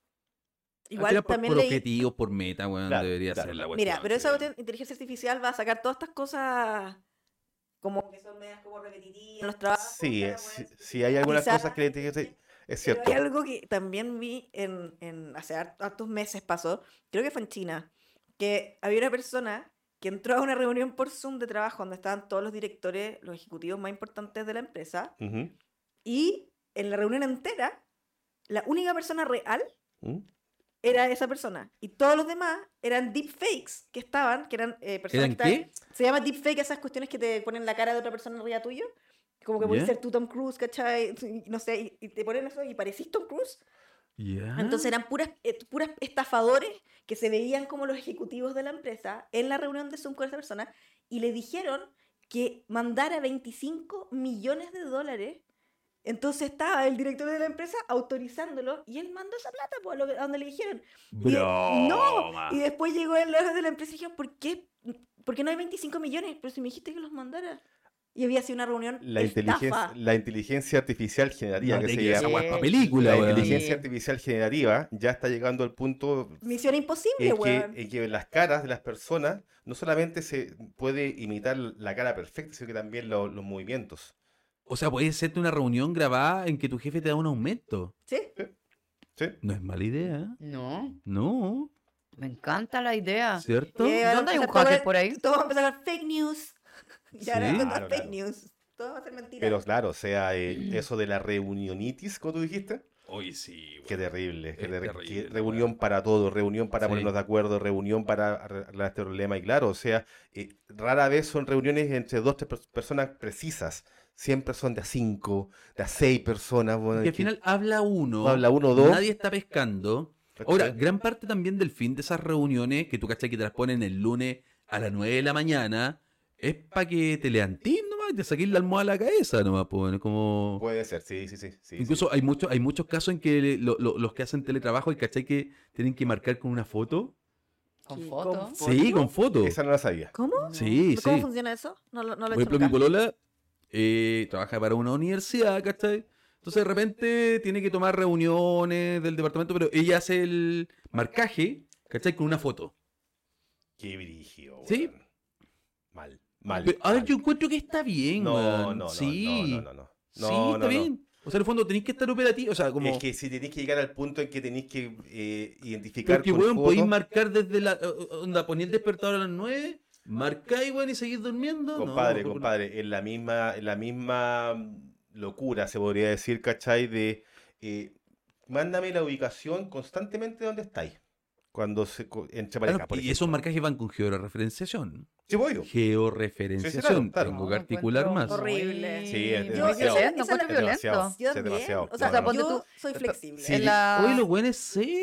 Al
Igual
final, por,
también
por
leí-
objetivos, por meta, weón,
Claro,
debería
claro.
ser la
Mira,
cuestión,
pero esa
sí.
cuestión- inteligencia artificial va a sacar todas estas cosas como que son medias como repetitivas en los trabajos.
Sí,
para
eh,
poder
sí, sí hay algunas
automatizar.
cosas que la inteligencia- es
Pero
cierto.
hay algo que también vi en, en hace hart- hartos meses pasó, creo que fue en China, que había una persona que entró a una reunión por Zoom de trabajo donde estaban todos los directores, los ejecutivos más importantes de la empresa,
Ujú.
y en la reunión entera, la única persona real
¿Mm?
era esa persona. Y todos los demás eran deepfakes que estaban, que eran eh, personas
¿Eran
que estaban-
qué?
Se llama deepfake esas cuestiones que te ponen la cara de otra persona arriba tuyo. Como que puedes
¿Ya?
ser tú Tom Cruise, ¿cachai? Y no sé, y, y te ponen eso y parecís Tom Cruise.
Ya.
Entonces eran puras, eh, puras estafadores que se veían como los ejecutivos de la empresa en la reunión de Zoom con esa persona y le dijeron que mandara veinticinco millones de dólares. Entonces estaba el director de la empresa autorizándolo y él mandó esa plata pues, a, lo que- a donde le dijeron. Y de-
Broma.
no, y después llegó el de la empresa y dijeron, ¿por qué? ¿Por qué no hay veinticinco millones? Pero si me dijiste que los mandara. Y había sido una reunión
La,
estafa.
inteligencia, la inteligencia artificial generativa,
No
que
te
se
quedes esa
llama.
weá es pa' película,
La
weón.
inteligencia
Sí.
artificial generativa ya está llegando al punto
Misión imposible,
en que,
weón.
en que las caras de las personas no solamente se puede imitar la cara perfecta, sino que también lo- los movimientos.
O sea, puede serte una reunión grabada en que tu jefe te da un aumento.
¿Sí?
¿Sí?
No es mala idea.
No,
No,
me encanta la idea.
¿cierto?
Y ahí van a
¿Dónde hay un
empezar todo
hacker
el-
por ahí?
Todos van a empezar a dar fake news. Y ahora
Sí.
van a dar
Claro,
fake
claro.
news. Todo va a ser mentira.
Pero claro, o sea, eh, eso de la reunionitis, como tú dijiste,
Hoy sí,
qué terrible. Qué
Es
terri-
terrible,
qué
la
reunión
weá.
para todo, reunión para
Sí.
ponernos de acuerdo, reunión para arreglar este problema. Y claro, o sea, eh, rara vez son reuniones entre dos, tres pers- personas precisas. Siempre son de a cinco, de a seis personas. Bueno,
Que al
que-
final habla uno,
habla uno o dos.
nadie está pescando. Ahora, gran parte también del fin de esas reuniones, que tú cachai que te las ponen el lunes a las nueve de la mañana, es para que te levantís nomás y te saquís la almohada a la cabeza nomás, pues, como...
Puede ser, sí, sí, sí. sí
Incluso
sí.
hay muchos hay muchos casos en que le- lo- lo- los que hacen teletrabajo, y ¿cachai? Que tienen que marcar con una foto.
Con
¿Qué?
foto.
¿Con
Sí, con foto.
Esa no la sabía.
¿Cómo?
Sí,
¿Cómo
sí.
funciona eso? No, lo- no lo
Por
he hecho
ejemplo, mi
nunca.
polola eh, trabaja para una universidad, ¿cachai? Entonces de repente tiene que tomar reuniones del departamento, pero ella hace el marcaje, ¿cachai? Con una foto.
Qué brígido, weón.
Sí.
Mal, mal.
Pero, a ver,
mal.
yo encuentro que está bien,
No,
weón.
no, no,
Sí.
no, no, no, no.
Sí,
No,
está
no, no.
bien. O sea, en el fondo tenéis que estar operativo. O sea, como.
Es que si tenéis que llegar al punto en que tenéis que eh, identificar
Porque,
con
weón, podéis
foto-
marcar desde la. Onda, poní el despertador a las nueve, marcáis, weón, y seguís durmiendo.
Compadre,
no, por-
compadre, en la misma, en la misma locura, se podría decir, ¿cachai? De eh, mándame la ubicación constantemente de donde estáis. Cuando se co- entre
Claro,
pareja, por
y
ejemplo.
esos marcajes van con georreferenciación.
Sí, voy yo.
Georreferenciación.
Sí, sí, claro, claro.
Tengo
No,
que
lo
articular
encuentro
más.
muy-
Horrible.
Sí, es
muy
demasiado.
violento,
Esa-
encuentro
esa es la-
violento.
demasiado.
Yo
Sí,
también.
demasiado.
O sea,
O sea,
No, no,
ponte
yo
tú-
soy flexible.
Sí,
En la-
Oye, los buenos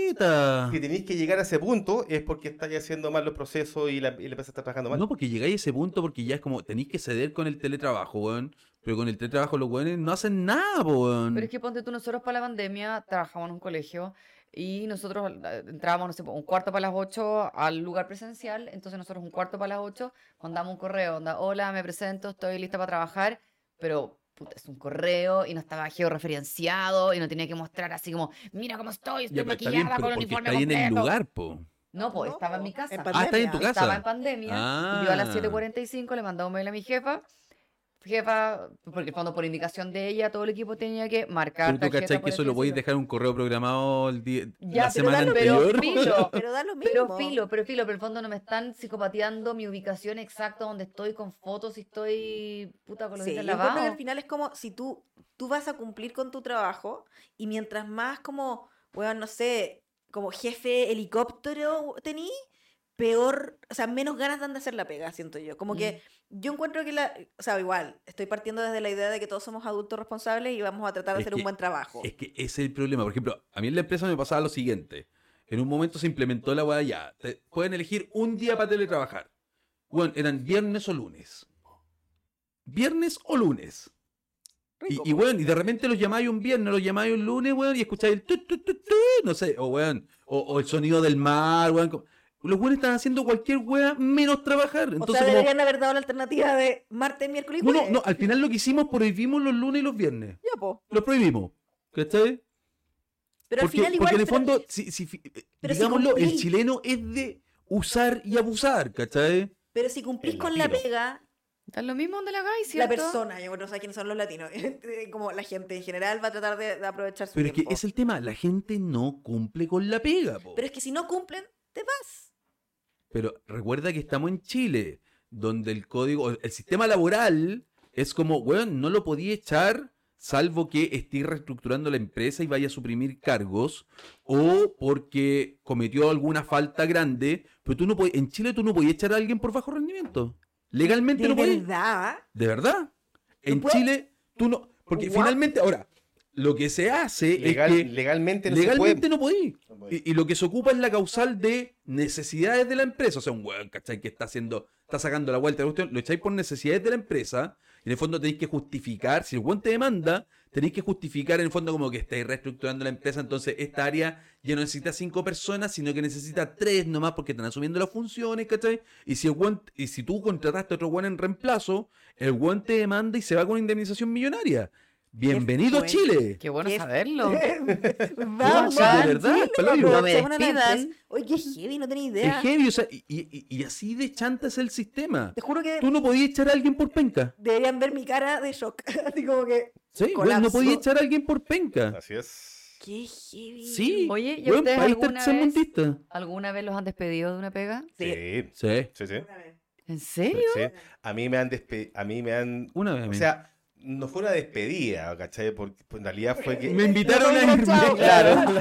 Z.
Si tenéis que llegar a ese punto es porque estáis haciendo mal los procesos y la, y la empresa está trabajando mal.
No, porque llegáis a ese punto porque ya es como tenéis que ceder con el teletrabajo, weón. Pero con el teletrabajo los weones no hacen nada, po, weón.
Pero es que ponte tú, nosotros para la pandemia trabajamos en un colegio y nosotros eh, entrábamos, no sé, un cuarto para las ocho al lugar presencial, entonces nosotros un cuarto para las ocho mandamos un correo, onda, hola, me presento, estoy lista para trabajar, pero puta, es un correo y no estaba georreferenciado y no tenía que mostrar así como, mira cómo estoy, estoy
Ya, pero está
maquillada
bien, pero
con el
porque
uniforme
está ahí en el
completo".
lugar, po.
No, pues
No,
estaba en
po,
mi casa.
en
Ah, está en tu
pandemia.
casa.
Estaba en pandemia y yo a las
Ah.
siete cuarenta y cinco le mandaba un mail a mi jefa. Jefa, porque en el fondo por indicación de ella todo el equipo tenía que marcar
Pero tú
tarjeta
cachai que
por
eso lo podéis
escrito.
dejar un correo programado el día,
Ya,
la
pero
semana
da lo- pero
anterior.
filo.
Pero da lo mismo.
Pero filo, pero filo, pero en el fondo no me están psicopateando mi ubicación exacta donde estoy con fotos y estoy puta con los
Sí,
dientes
yo encuentro que
lavados.
al final es como si tú, tú vas a cumplir con tu trabajo y mientras más como, bueno, no sé, como jefe helicóptero tení, peor, o sea, menos ganas dan de hacer la pega, siento yo. Como que yo encuentro que la, o sea, igual, estoy partiendo desde la idea de que todos somos adultos responsables y vamos a tratar de
Es
hacer
que-
un buen trabajo.
Es que ese es el problema. Por ejemplo, a mí en la empresa me pasaba lo siguiente. En un momento se implementó la weá ya. Te- pueden elegir un día para teletrabajar. Bueno, eran viernes o lunes. Viernes o lunes.
Rico,
Y, y
po.
weón, y de repente los llamáis un viernes, los llamáis un lunes, weón, y escucháis el tut, tut, tut, tut, no sé, o weón, o, o el sonido del mar, weón. como- Los weones están haciendo cualquier weá menos trabajar.
O
Entonces,
sea,
como-
deberían haber dado la alternativa de martes, miércoles y
no, no,
jueves.
no, al final lo que hicimos, prohibimos los lunes y los viernes.
Ya, po.
Los prohibimos. ¿Cachai?
Pero al
Porque,
final igual...
porque en el
pero-
fondo, si, si- eh,
pero si
digámoslo, el
cumplí-
chileno es de usar y abusar, ¿cachai?
Pero si cumplís
El
con la
latino.
pega,
Es lo mismo donde la hagáis,
la
¿cierto?
persona, yo no sé quiénes son los latinos, como la gente en general va a tratar de, de aprovechar su
Pero es que
tiempo.
es el tema, la gente no cumple con la pega, po.
Pero es que si no cumplen, te vas.
Pero recuerda que estamos en Chile, donde el código, el sistema laboral es como, weón, no lo podía echar salvo que esté reestructurando la empresa y vaya a suprimir cargos, o porque cometió alguna falta grande, pero tú no podías, en Chile tú no podías echar a alguien por bajo rendimiento. Legalmente
De
no podías.
verdad.
¿De verdad? En
puedes?
Chile tú no, porque
What?
finalmente, ahora, lo que se hace
Legal-
es que
legalmente no
legalmente
se
no podí.
puede. No puede.
Y, y lo que se ocupa es la causal de necesidades de la empresa. O sea, un weón, ¿cachai? Que está haciendo, está sacando la vuelta de la cuestión, lo echáis por necesidades de la empresa, y en el fondo tenéis que justificar, si el weón te demanda, tenéis que justificar en el fondo como que estáis reestructurando la empresa, entonces esta área ya no necesita cinco personas, sino que necesita tres nomás porque están asumiendo las funciones, ¿cachai? Y si el weón, y si tú contrataste a otro weón en reemplazo, el weón te demanda y se va con una indemnización millonaria. Bienvenido a
fuerte.
Chile.
Qué bueno
Qué-
saberlo.
Vamos,
sí, de verdad,
Chile,
palo,
loco,
no me
seamos una
despidan.
empresa. Oye, qué heavy, no tenía
Es
idea.
heavy, o sea, y, y- y así de chanta es el sistema.
Te juro que
Tú no podías echar a alguien por penca.
deberían ver mi cara de shock. Así como que,
Sí, weón, no
Colapso.
podías echar a alguien por penca.
Así es.
qué heavy.
Sí.
Oye, ¿y
weón,
ustedes
país
alguna
tercermundista.
¿Alguna vez los han despedido de una pega?
Sí.
Sí,
Sí,
sí, sí.
Una vez.
¿En serio?
Sí. A mí me han despe- a mí me han,
una vez a
o
mí.
sea, no fue una despedida, ¿cachai? Porque pues, en realidad fue que
me invitaron a
No,
irme.
chao.
claro,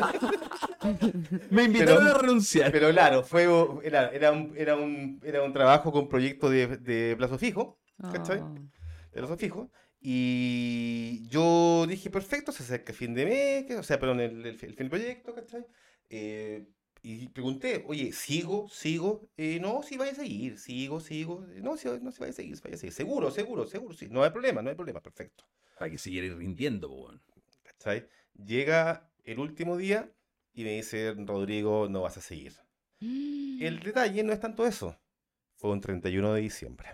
Me invitaron
Pero-
a renunciar.
pero claro, fue era, era un era un era un trabajo con proyecto de, de plazo fijo, ¿cachai?
Ah.
de plazo fijo. Y yo dije, perfecto, se acerca el fin de mes, que- o sea, perdón, el, el, el fin del proyecto, ¿cachai? Eh, y pregunté, oye, ¿sigo? ¿Sigo? Eh, no, sí, vaya a seguir. Sigo, sigo. No, sí, no, sí, vaya a seguir, vaya a seguir. Seguro, seguro, seguro, sí. No hay problema, no hay problema, perfecto.
Para que siguiera rindiendo, po, weón.
¿Cachai? Llega el último día y me dice, Rodrigo, no vas a seguir. El detalle no es tanto eso. Fue un treinta y uno de diciembre.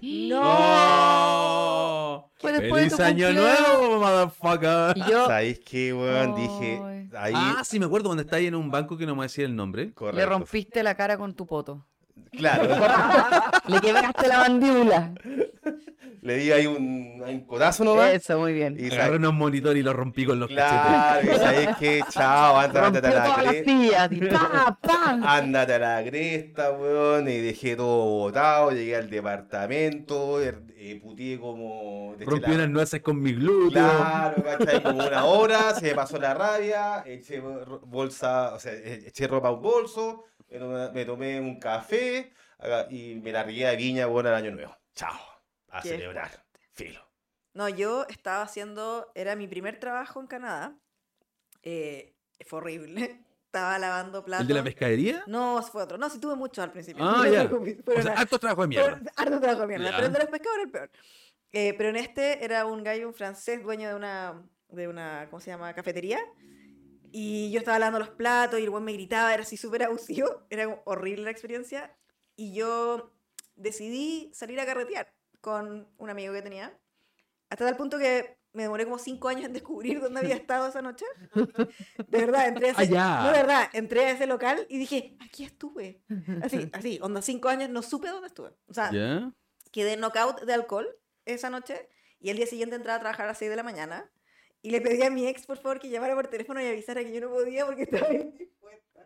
¡No!
Fue después de tu
¡Feliz año
cumpleaños.
nuevo, motherfucker!
Y yo
¿Sabéis qué, weón? Dije,
Ay.
ahí,
Ah, sí, me acuerdo cuando estáis en un banco que no me voy a decir el nombre.
correcto.
le rompiste la cara con tu poto.
Claro,
Le quebraste la mandíbula.
le di ahí un, ahí un codazo nomás.
Eso, muy bien.
Y
Agarré
sa-
unos monitores y los rompí con los
Claro, y sabéis que, chao, ándate
Rompió
a la
todas las
cresta.
sillas. Y ¡pam, pam!
Ándate a la cresta, weón. Y dejé todo botado. Llegué al departamento. er- Eh, puteé como.
cachetes.
eché
Rompí
la-
unas nueces con mi glúteo.
Claro, ¿cachai? Como una hora, se me pasó la rabia, eché ro- bolsa, o sea, e- eché ropa a un bolso, me tomé, me tomé un café aga- y me largué a Viña, bueno, al año nuevo. Chao, a
Qué
celebrar. Filo.
No, yo estaba haciendo, era mi primer trabajo en Canadá. Eh, fue horrible. Estaba lavando platos.
¿El de la pescadería?
No, fue otro. No, sí tuve mucho al principio.
Ah,
no te
ya.
preocupes,
O
fueron
sea,
a-
harto trabajo de mierda.
fueron harto trabajo de mierda.
Ya.
Pero el de los pescados era el peor. Eh, pero en este era un gallo, un francés, dueño de una, de una, ¿cómo se llama? Cafetería. Y yo estaba lavando los platos y el buen me gritaba, era así súper abusivo. Era como horrible la experiencia. Y yo decidí salir a carretear con un amigo que tenía. Hasta tal punto que me demoré como cinco años en descubrir dónde había estado esa noche. De verdad, entré a ese,
Ah, ya.
no, de verdad, entré a ese local y dije, aquí estuve. Así, así, onda cinco años, no supe dónde estuve. O sea,
¿Ya?
quedé knockout de alcohol esa noche y el día siguiente entraba a trabajar a las seis de la mañana y le pedí a mi ex, por favor, que llamara por teléfono y avisara que yo no podía porque estaba indispuesta.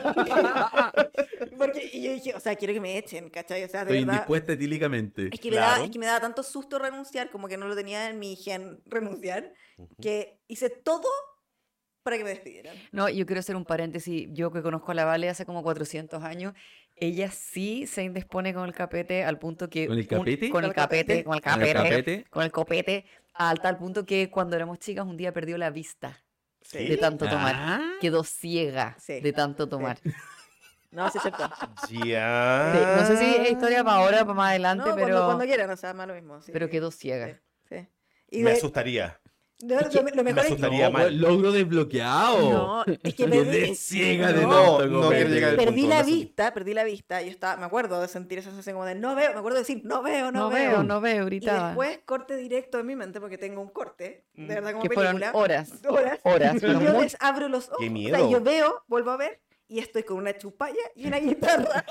Porque, y yo dije, o sea, quiero que me echen, ¿cachai? O sea, de
Estoy
verdad...
indispuesta etílicamente.
Es que, me daba,
Claro.
es que me daba tanto susto renunciar, como que no lo tenía en mi gen renunciar, que hice todo para que me despidieran.
No, yo quiero hacer un paréntesis. Yo que conozco a la Vale hace como cuatrocientos años, ella sí se indispone con el capete al punto que...
¿Con el
un-
capete?
con el capete, con el
¿Con el
capete,
capete?
con el copete, al tal punto que cuando éramos chicas un día perdió la vista
Sí.
de tanto tomar.
Ah.
Quedó ciega
Sí.
de tanto tomar.
No, sí es cierto.
Ya.
Sí, no sé si es historia para ahora o para más adelante,
No,
pero,
cuando, cuando quieran, o sea, más lo mismo. sí.
pero quedó ciega.
Sí, sí. Y
Me
de-
asustaría.
no, lo, lo mejor es que...
asustaría
No,
mal.
pues, logro desbloqueado.
No, es que
Quedé
perdí,
ciega de
No,
tanto
no
comer.
quiero llegar al
perdí
punto,
la
no sé.
vista, perdí la vista. Yo estaba, me acuerdo de sentir esa sensación como de no veo, me acuerdo de decir no veo, no,
No
veo.
veo, no veo,
Y
gritaba.
después corte directo en mi mente porque tengo un corte, de verdad como
Que fueron
película.
horas.
Horas.
Horas,
Y
pero
yo
muy-
les abro los ojos.
¡Qué
O sea,
miedo!
yo veo, vuelvo a ver y estoy con una chupalla y una guitarra.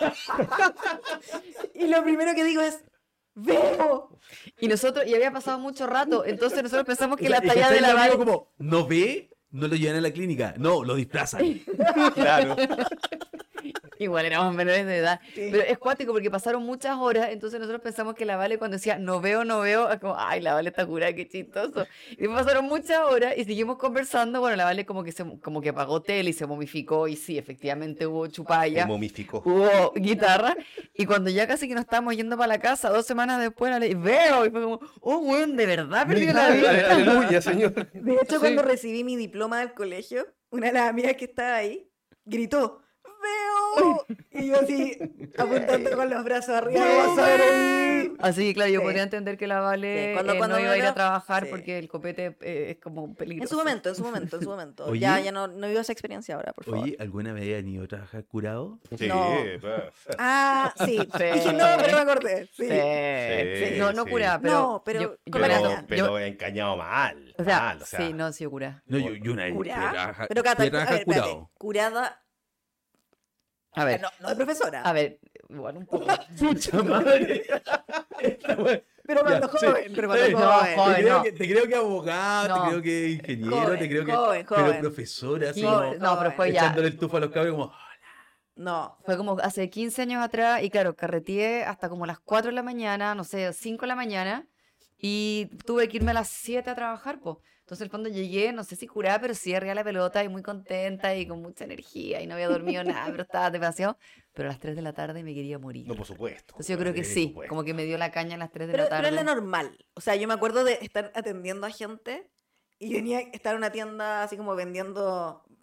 Y lo primero que digo es veo.
Y nosotros, y había pasado mucho rato, entonces nosotros pensamos que
O sea,
la
y
talla
¿cachai?
de la
Lo
Vale...
amigo como, ¿no ve? No lo llevan a la clínica. No, lo disfrazan.
Claro.
Igual éramos menores de edad.
Sí.
Pero es cuático porque pasaron muchas horas, entonces nosotros pensamos que la Vale cuando decía no veo, no veo, es como, ay, la Vale está curada, qué chistoso. Y después pasaron muchas horas y seguimos conversando. Bueno, la Vale como que, se, como que apagó tele y se momificó y sí, efectivamente hubo
Me
chupalla,
momificó.
hubo guitarra. Y cuando ya casi que nos estábamos yendo para la casa, dos semanas después, la le veo y fue como, oh, weón, de verdad perdió la vida.
Aleluya, señor.
De hecho,
Sí.
cuando recibí mi diploma del colegio, una de las amigas que estaba ahí gritó ¡veo! Y yo así, apuntando con los brazos arriba.
¡Veo,
"Vas a ver
veo".
el-".
Así, claro, yo
Sí.
podía entender que la Vale
Sí, cuando-
eh,
cuando
no iba a ir a
veo-
trabajar
sí.
porque el copete eh, es como peligroso.
En su momento, en su momento, en su momento.
Oye.
Ya, ya no, no vivo esa experiencia ahora, por favor.
Oye, ¿alguna vez han ido a trabajar curado?
Sí,
No.
pues.
Ah, sí.
Sí.
Dije, no, pero me acordé. Sí.
Sí,
Sí,
no, no
sí.
curada, pero.
No, pero
yo-
con
yo
la
me-
Pero,
caña.
pero encañado mal.
O sea,
mal, o sea,
sí, no, sí, cura.
No, yo, yo una vez fui a
¿Curada?
trabajar,
Pero
fui a
Cata, a
trabajar
ver, espérate.
curado.
Curada,
A ver,
no, no de profesora.
a ver, igual un poco.
Chucha madre. Esta wea-
Pero cuando
Ya, sí.
joven, pero cuando
Sí.
joven.
No,
Te
joven.
creo,
no.
que, te creo que abogado,
No.
te creo que ingeniero,
Joven,
te creo que.
joven,
Pero
joven.
profesora, así
Sí,
como
no, pero fue ya.
echándole el tufo a los cabros como.
No.
Fue como hace quince años atrás y claro, carreteé hasta como las cuatro de la mañana, no sé, cinco de la mañana y tuve que irme a las siete a trabajar, pues. Entonces, al fondo llegué, no sé si curada, pero sí arriba de la pelota y muy contenta y con mucha energía y no había dormido nada, pero estaba demasiado. Pero a las tres de la tarde me quería morir.
No, por supuesto.
Entonces, yo creo que
por
sí,
supuesto.
como que me dio la caña a las tres de
Pero,
la
pero
tarde.
es la normal. O sea, yo me acuerdo de estar atendiendo a gente y venía a estar en una tienda así como vendiendo,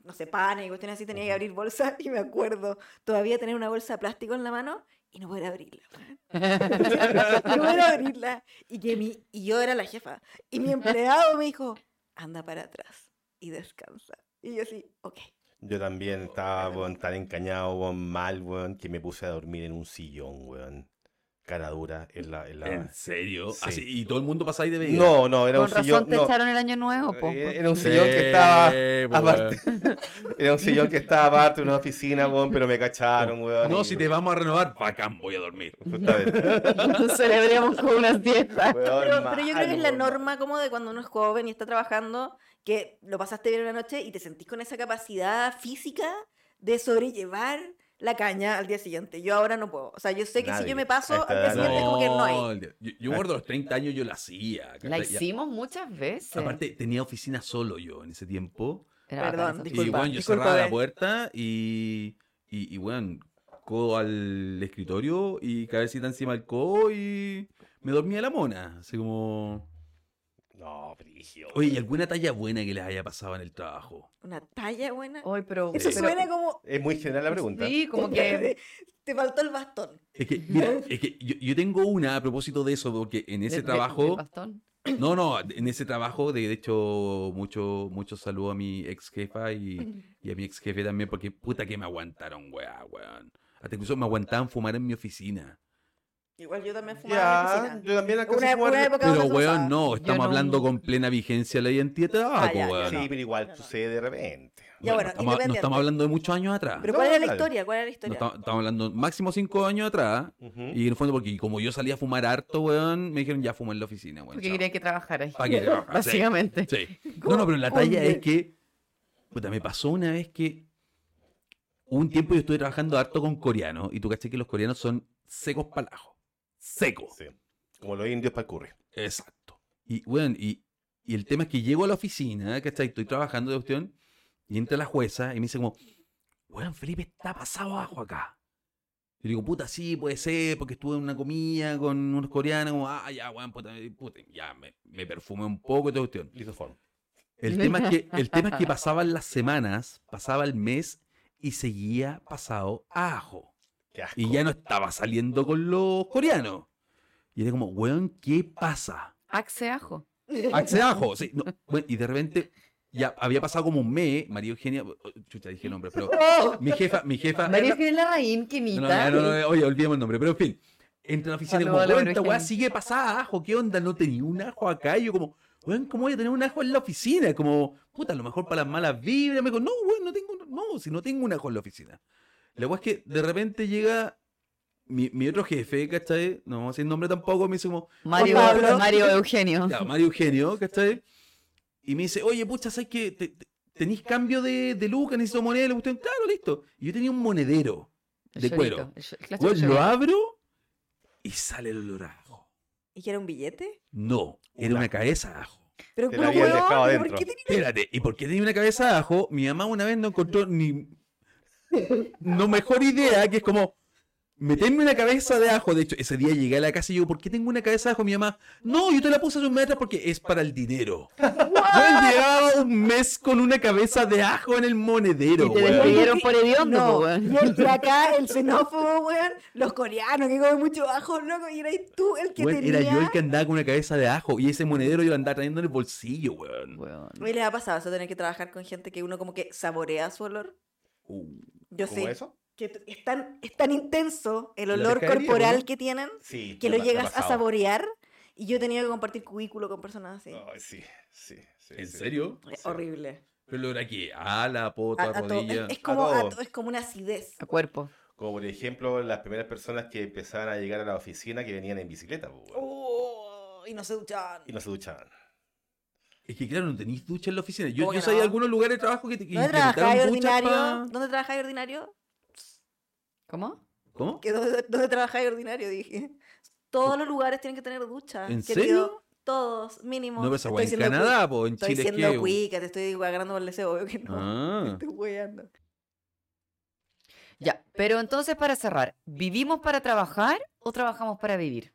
no sé, panes y cuestiones así, tenía que abrir bolsas y me acuerdo todavía tener una bolsa de plástico en la mano y no poder abrirla. No poder abrirla. Y, que mi, y yo era la jefa. Y mi empleado me dijo, anda para atrás y descansa. Y yo así, ok.
Yo también estaba, weón, tan encañado, weón, mal, weón, que me puse a dormir en un sillón, weón. Cara dura en la... En la...
¿En serio?
Sí.
Así, y todo el mundo pasa ahí de bebida.
No, no, era
Con
un
razón
sillón...
te
no.
echaron el año nuevo, po.
Eh, Era un sillón que estaba...
Sí,
aparte,
weón.
era un sillón que estaba aparte de una oficina, weón, pero me cacharon, weón.
No,
y-
si te vamos a renovar, bacán, voy a dormir.
Justamente.
Celebremos con una siesta.
Weón,
Pero, pero yo creo que es la
malo, weón.
norma como de cuando uno es joven y está trabajando, que lo pasaste bien una noche y te sentís con esa capacidad física de sobrellevar la caña al día siguiente. Yo ahora no puedo. O sea, yo sé que si
Nadie.
yo me paso
A esta
al día
edad no.
siguiente es como que no hay.
yo, yo me acuerdo a los treinta años yo la hacía.
La
¿cachai? Ya-
hicimos muchas veces.
Aparte, tenía oficina solo yo en ese tiempo.
Era bacán
Perdón,
esa
Y
Disculpa,
bueno, yo
disculpa,
cerraba la
Ben.
puerta y, y, y bueno, codo al escritorio y cabecita encima del codo y me dormía la mona. Así como...
No, brigio.
Oye, ¿y alguna talla buena que les haya pasado en el trabajo?
Una talla buena.
Hoy, pero,
Eso
pero-
suena como...
Es muy general la pregunta.
Sí, como que
Te faltó el bastón.
Es que, mira, es que yo, yo tengo una a propósito de eso, porque en ese
de- de-
trabajo...
del bastón.
No, no, en ese trabajo, de, de hecho, mucho, mucho saludo a mi ex jefa y, y a mi ex jefe también, porque puta que me aguantaron, weá, weón. Hasta incluso me aguantaban fumar en mi oficina.
Igual yo también fumaba en la
Ya,
oficina.
yo también alcancé
Una,
a fumar
una
de-
época
Pero,
donde se
weón,
usaba.
no,
Yo
estamos
no-
hablando con plena vigencia de la identidad de trabajo,
Ah, ya, ya.
weón.
Sí, pero igual
No, no.
sucede de repente.
Ya, bueno,
estamos, no
independiente.
estamos hablando de muchos años atrás.
Pero
No,
¿cuál era la
dale.
historia? ¿Cuál era la
No,
historia?
estamos, estamos hablando máximo cinco años atrás.
Ujú.
Y en el fondo, porque como yo salía a fumar harto, weón, me dijeron ya fuma en la oficina, weón.
Porque
chao.
quería que trabajara ahí.
¿Pa' qué trabajar? Sí.
Básicamente.
Sí. No, no, pero la talla
Conde.
es que. Puta, me pasó una vez que. Hubo un tiempo yo estuve trabajando harto con coreanos. Y tú caché que los coreanos son secos para el ajo. Secos.
Sí. Como los indios para el curry.
Exacto. Y, bueno, y, y el tema es que llego a la oficina, ¿cachai? Estoy trabajando de cuestión. Y entra la jueza y me dice como. Weón, Felipe, está pasado ajo acá. Y digo, puta, sí, puede ser, porque estuve en una comida con unos coreanos. Como, ah, ya, weón, puta, puta, ya me, me perfumé un poco y toda cuestión.
Lisoform.
El tema, es que, el tema es que pasaban las semanas, pasaba el mes y seguía pasado a ajo.
Qué asco.
Y ya no estaba saliendo con los coreanos. Y era como, weón, ¿qué pasa?
Axe ajo.
Axe ajo. Sí, no, bueno, y de repente ya había pasado como un mes. María Eugenia, chucha, dije el nombre, pero mi jefa, mi jefa.
María Eugenia Larraín, que
No, no,
imita.
no, no, oye, olvidemos el nombre, pero en fin. Entra a la oficina y como,
Saludos a la
weón, esta
María
weá
Eugenia.
sigue pasada a ajo, ¿qué onda? No tenía un ajo acá. Y yo como, weón, ¿cómo voy a tener un ajo en la oficina? Como, puta, a lo mejor para las malas vibras. Me dijo, no, weón, no tengo, no, si no tengo un ajo en la oficina. La weá es que de repente llega mi, mi otro jefe, ¿cachai? No vamos a decir nombre tampoco, me dice como,
Mario,
Juan Pablo.
Mario Eugenio.
ya, Mario Eugenio, ¿cachai? Y me dice, oye, pucha, ¿sabes qué? Te- te- ¿Tenéis cambio de, de lucas? ¿Necesito moneda? Le gustó, claro, listo. Y yo tenía un monedero
El
de
chorito,
cuero.
el cho- el clásico
Weón, lo
chorito.
abro y sale el olor a ajo.
¿Y que era un billete?
No, era
Un
una
ajo.
cabeza de ajo.
Pero,
Te
pero
la habían
weón,
dejado
¿pero ¿por
adentro.
qué tenía-
Espérate, ¿y por qué tenía una cabeza de ajo? Mi mamá una vez no encontró ni... No mejor idea, que es como... Meterme una cabeza de ajo. De hecho, ese día llegué a la casa y digo, ¿por qué tengo una cabeza de ajo? Mi mamá, no, yo te la puse hace un mes atrás porque es para el dinero. Weón, llevaba un mes con una cabeza de ajo en el monedero,
Y te
weón.
despidieron por hediondo,
No,
po, weón.
y, el- y acá el xenófobo, weón, los coreanos que comen mucho ajo, loco, y eras tú el que
Weón,
tenía...
era yo el que andaba con una cabeza de ajo y ese monedero yo lo andaba trayendo en el bolsillo, weón.
Weón.
¿Y les ha pasado eso, tener que trabajar con gente que uno como que saborea su olor?
Uh,
Yo
¿Cómo
sé
eso?
que t- es tan, es tan intenso el
La
olor
pescadería,
corporal
¿no?
que tienen
Sí.
que
me
lo
ha- me ha
llegas a
pasado.
saborear y yo he tenido que compartir cubículo con personas así.
Ay, sí, sí, sí.
¿En
sí.
serio?
Es horrible.
¿Pero lo era aquí? ¿A la
A-
pota,
a to-
rodilla?
es, es como, a
todo.
to- es como una acidez.
A cuerpo.
Como por ejemplo, las primeras personas que empezaban a llegar a la oficina que venían en bicicleta, pues, weón,
Oh, y no se duchaban.
y no se duchaban.
Es que claro, no tenéis ducha en la oficina. Yo,
¿Cómo
yo
que
sabía
no?
de algunos lugares de trabajo que, te- que
¿Dónde
implementaron
trabajáis
duchas
ordinario?
pa-
¿Dónde trabajáis ordinario?
¿Cómo?
¿Cómo?
¿Que dónde, dónde trabajáis ordinario? Dije. Todos los lugares tienen que tener ducha.
¿En
querido.
serio?
Todos, mínimo.
No, pero esa
Estoy
weá en
siendo
Canadá, po, en
Estoy
Chile es
siendo
que...
cuica, te estoy agarrando por el deseo, obvio que no.
Ah.
Te estoy weando.
Ya, pero entonces para cerrar, ¿vivimos para trabajar o trabajamos para vivir?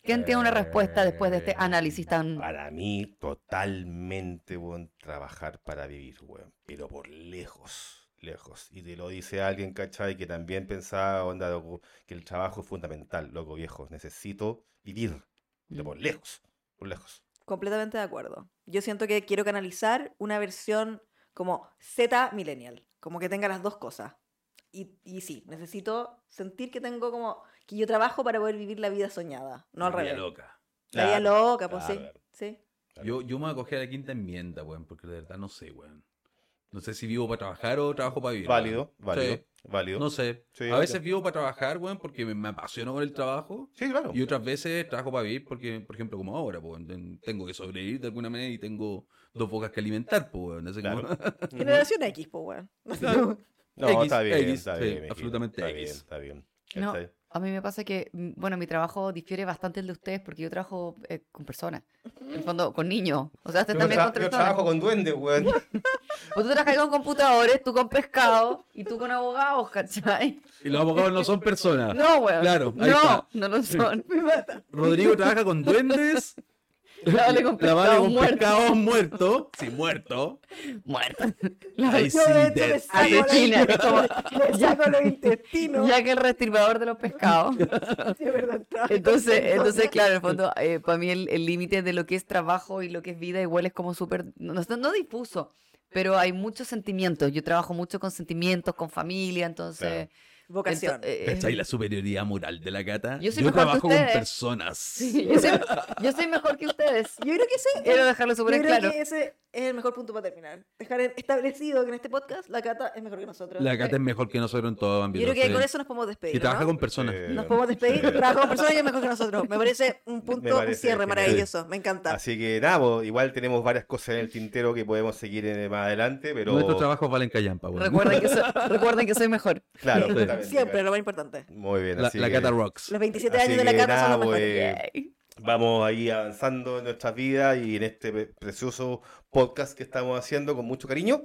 ¿Quién tiene una respuesta después de este análisis tan...
Para mí, totalmente, weón, trabajar para vivir, weón. Pero por lejos, lejos. Y te lo dice alguien, ¿cachai? Que también pensaba, onda, loco, que el trabajo es fundamental, loco, viejo. Necesito vivir, pero por lejos, por lejos.
Completamente de acuerdo. Yo siento que quiero canalizar una versión como Z millennial, como que tenga las dos cosas. Y, y sí, necesito sentir que tengo como que yo trabajo para poder vivir la vida soñada, no al
La vida
revés.
loca.
La vida
Claro,
loca, pues
claro,
sí,
claro.
sí.
Yo, yo me voy a coger la quinta enmienda, weón, porque de verdad no sé, weón. No sé si vivo para trabajar o trabajo para vivir.
Válido,
weón.
válido,
Sí,
válido.
no sé.
Sí,
a
válido.
veces vivo para trabajar, weón, porque me, me apasiono con el trabajo.
Sí, claro.
Y otras veces trabajo para vivir porque, por ejemplo, como ahora, pues, weón, tengo que sobrevivir de alguna manera y tengo dos bocas que alimentar, pues, weón. Así como-
Claro.
Generación X, pues, weón.
Claro.
No,
X,
está bien,
X,
está
sí,
bien. mijito,
absolutamente
está
X.
bien, está bien.
No,
¿Cachai?
a mí me pasa que, mm, bueno, mi trabajo difiere bastante del de ustedes porque yo trabajo eh, con personas, en el fondo con niños. O sea, ustedes
Yo,
también
tra-
con
yo
personas.
trabajo con duendes, weón.
Pues tú trabajas con computadores, tú con pescado y tú con abogados, ¿cachai?
Y los abogados no son personas.
No, weón.
Claro, ahí
no,
está.
no lo son.
Rodrigo trabaja con duendes.
La Vale con
La Vale
pescado
con
muerto.
pescado muerto. Sí, muerto.
Muerto.
Ahí
Yo
sí,
de hecho
dead
le saco,
fish.
Asesina, es como-
los, le saco los intestinos.
ya que el restripador de los pescados.
Sí, es verdad, trabajo con
Entonces,
personas.
entonces claro, en el fondo, eh, para mí el el límite de lo que es trabajo y lo que es vida igual es como súper, no, no, no difuso, pero hay muchos sentimientos. Yo trabajo mucho con sentimientos, con familia, entonces...
Vocación.
ento- eh,
¿Cachai la superioridad moral de la Cata?
Yo soy mejor que
trabajo con
ustedes.
personas.
sí, yo, soy, yo soy mejor que ustedes.
Yo creo que sí.
Quiero dejarlo
Yo
súper
creo
claro.
que ese es el mejor punto para terminar. Dejar establecido que en este podcast la Cata es mejor que nosotros.
La Cata es mejor que nosotros en todo
Yo
ámbito.
creo que
sí.
con eso nos podemos despedir.
Y trabaja
¿no?
con personas.
Sí.
Nos podemos despedir.
Sí.
Trabaja con personas y es mejor que nosotros. Me parece un punto,
Me
un
parece
cierre
genial.
maravilloso. Me encanta.
Así que nada, pues, igual tenemos varias cosas en el tintero que podemos seguir eh, más adelante, pero
Nuestros trabajos valen callampa, weón.
Recuerden que, soy, recuerden que soy mejor.
claro,
Sí.
justamente,
Siempre, lo más importante.
Muy bien,
La,
así
la
que
Cata rocks.
Los veintisiete
Así
años de la
que
Cata son
nada,
los mejores.
pues,
Yay.
vamos ahí avanzando en nuestras vidas y en este pre- precioso podcast que estamos haciendo con mucho cariño.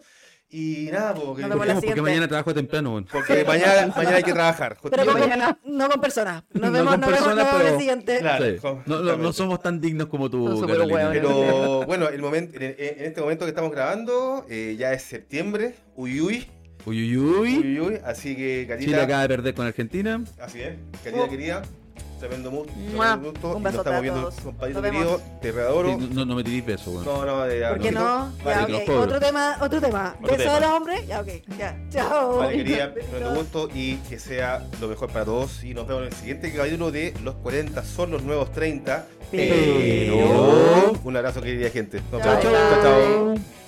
Y nada, porque,
Nos vemos
¿Por
la
qué? Porque
siguiente.
mañana trabajo temprano, weón.
porque mañana, mañana hay que trabajar.
Pero con-
mañana-
no con personas. Nos
No
vemos,
con
nos vemos,
personas,
nos vemos en
pero-
el siguiente.
Claro,
Sí. No, no, no
justamente.
somos tan dignos como tú,
Son súper
Carolina.
hueones.
Pero bueno, el momento, en, en este momento que estamos grabando, eh, ya es septiembre, uy uy,
Uy, uy, uy.
uy uy, así que
Chile
Catita,
acaba de perder con Argentina.
así es, Catita
Oh.
querida, tremendo mu-
Mua.
tremendo gusto,
Un
y nos
besote
estamos
a
viendo,
todos.
compadrito
Nos vemos.
querido, te readoro.
Sí, no, no me tirís beso, weón.
No, no, de
¿Por qué no?
Vale,
Ya,
te
ok.
los cobro.
Otro tema, otro tema.
Otro
¿Beso
tema.
a los hombres? Ya, ok. Ya. Chao.
Vale, querida,
Besitos.
tremendo gusto y que sea lo mejor para todos. Y nos vemos en el siguiente capítulo de Los cuarenta son los nuevos treinta.
Pero-
Pero... Un abrazo, querida gente. Nos
Chao,
vemos.
chao.
Chao, chao.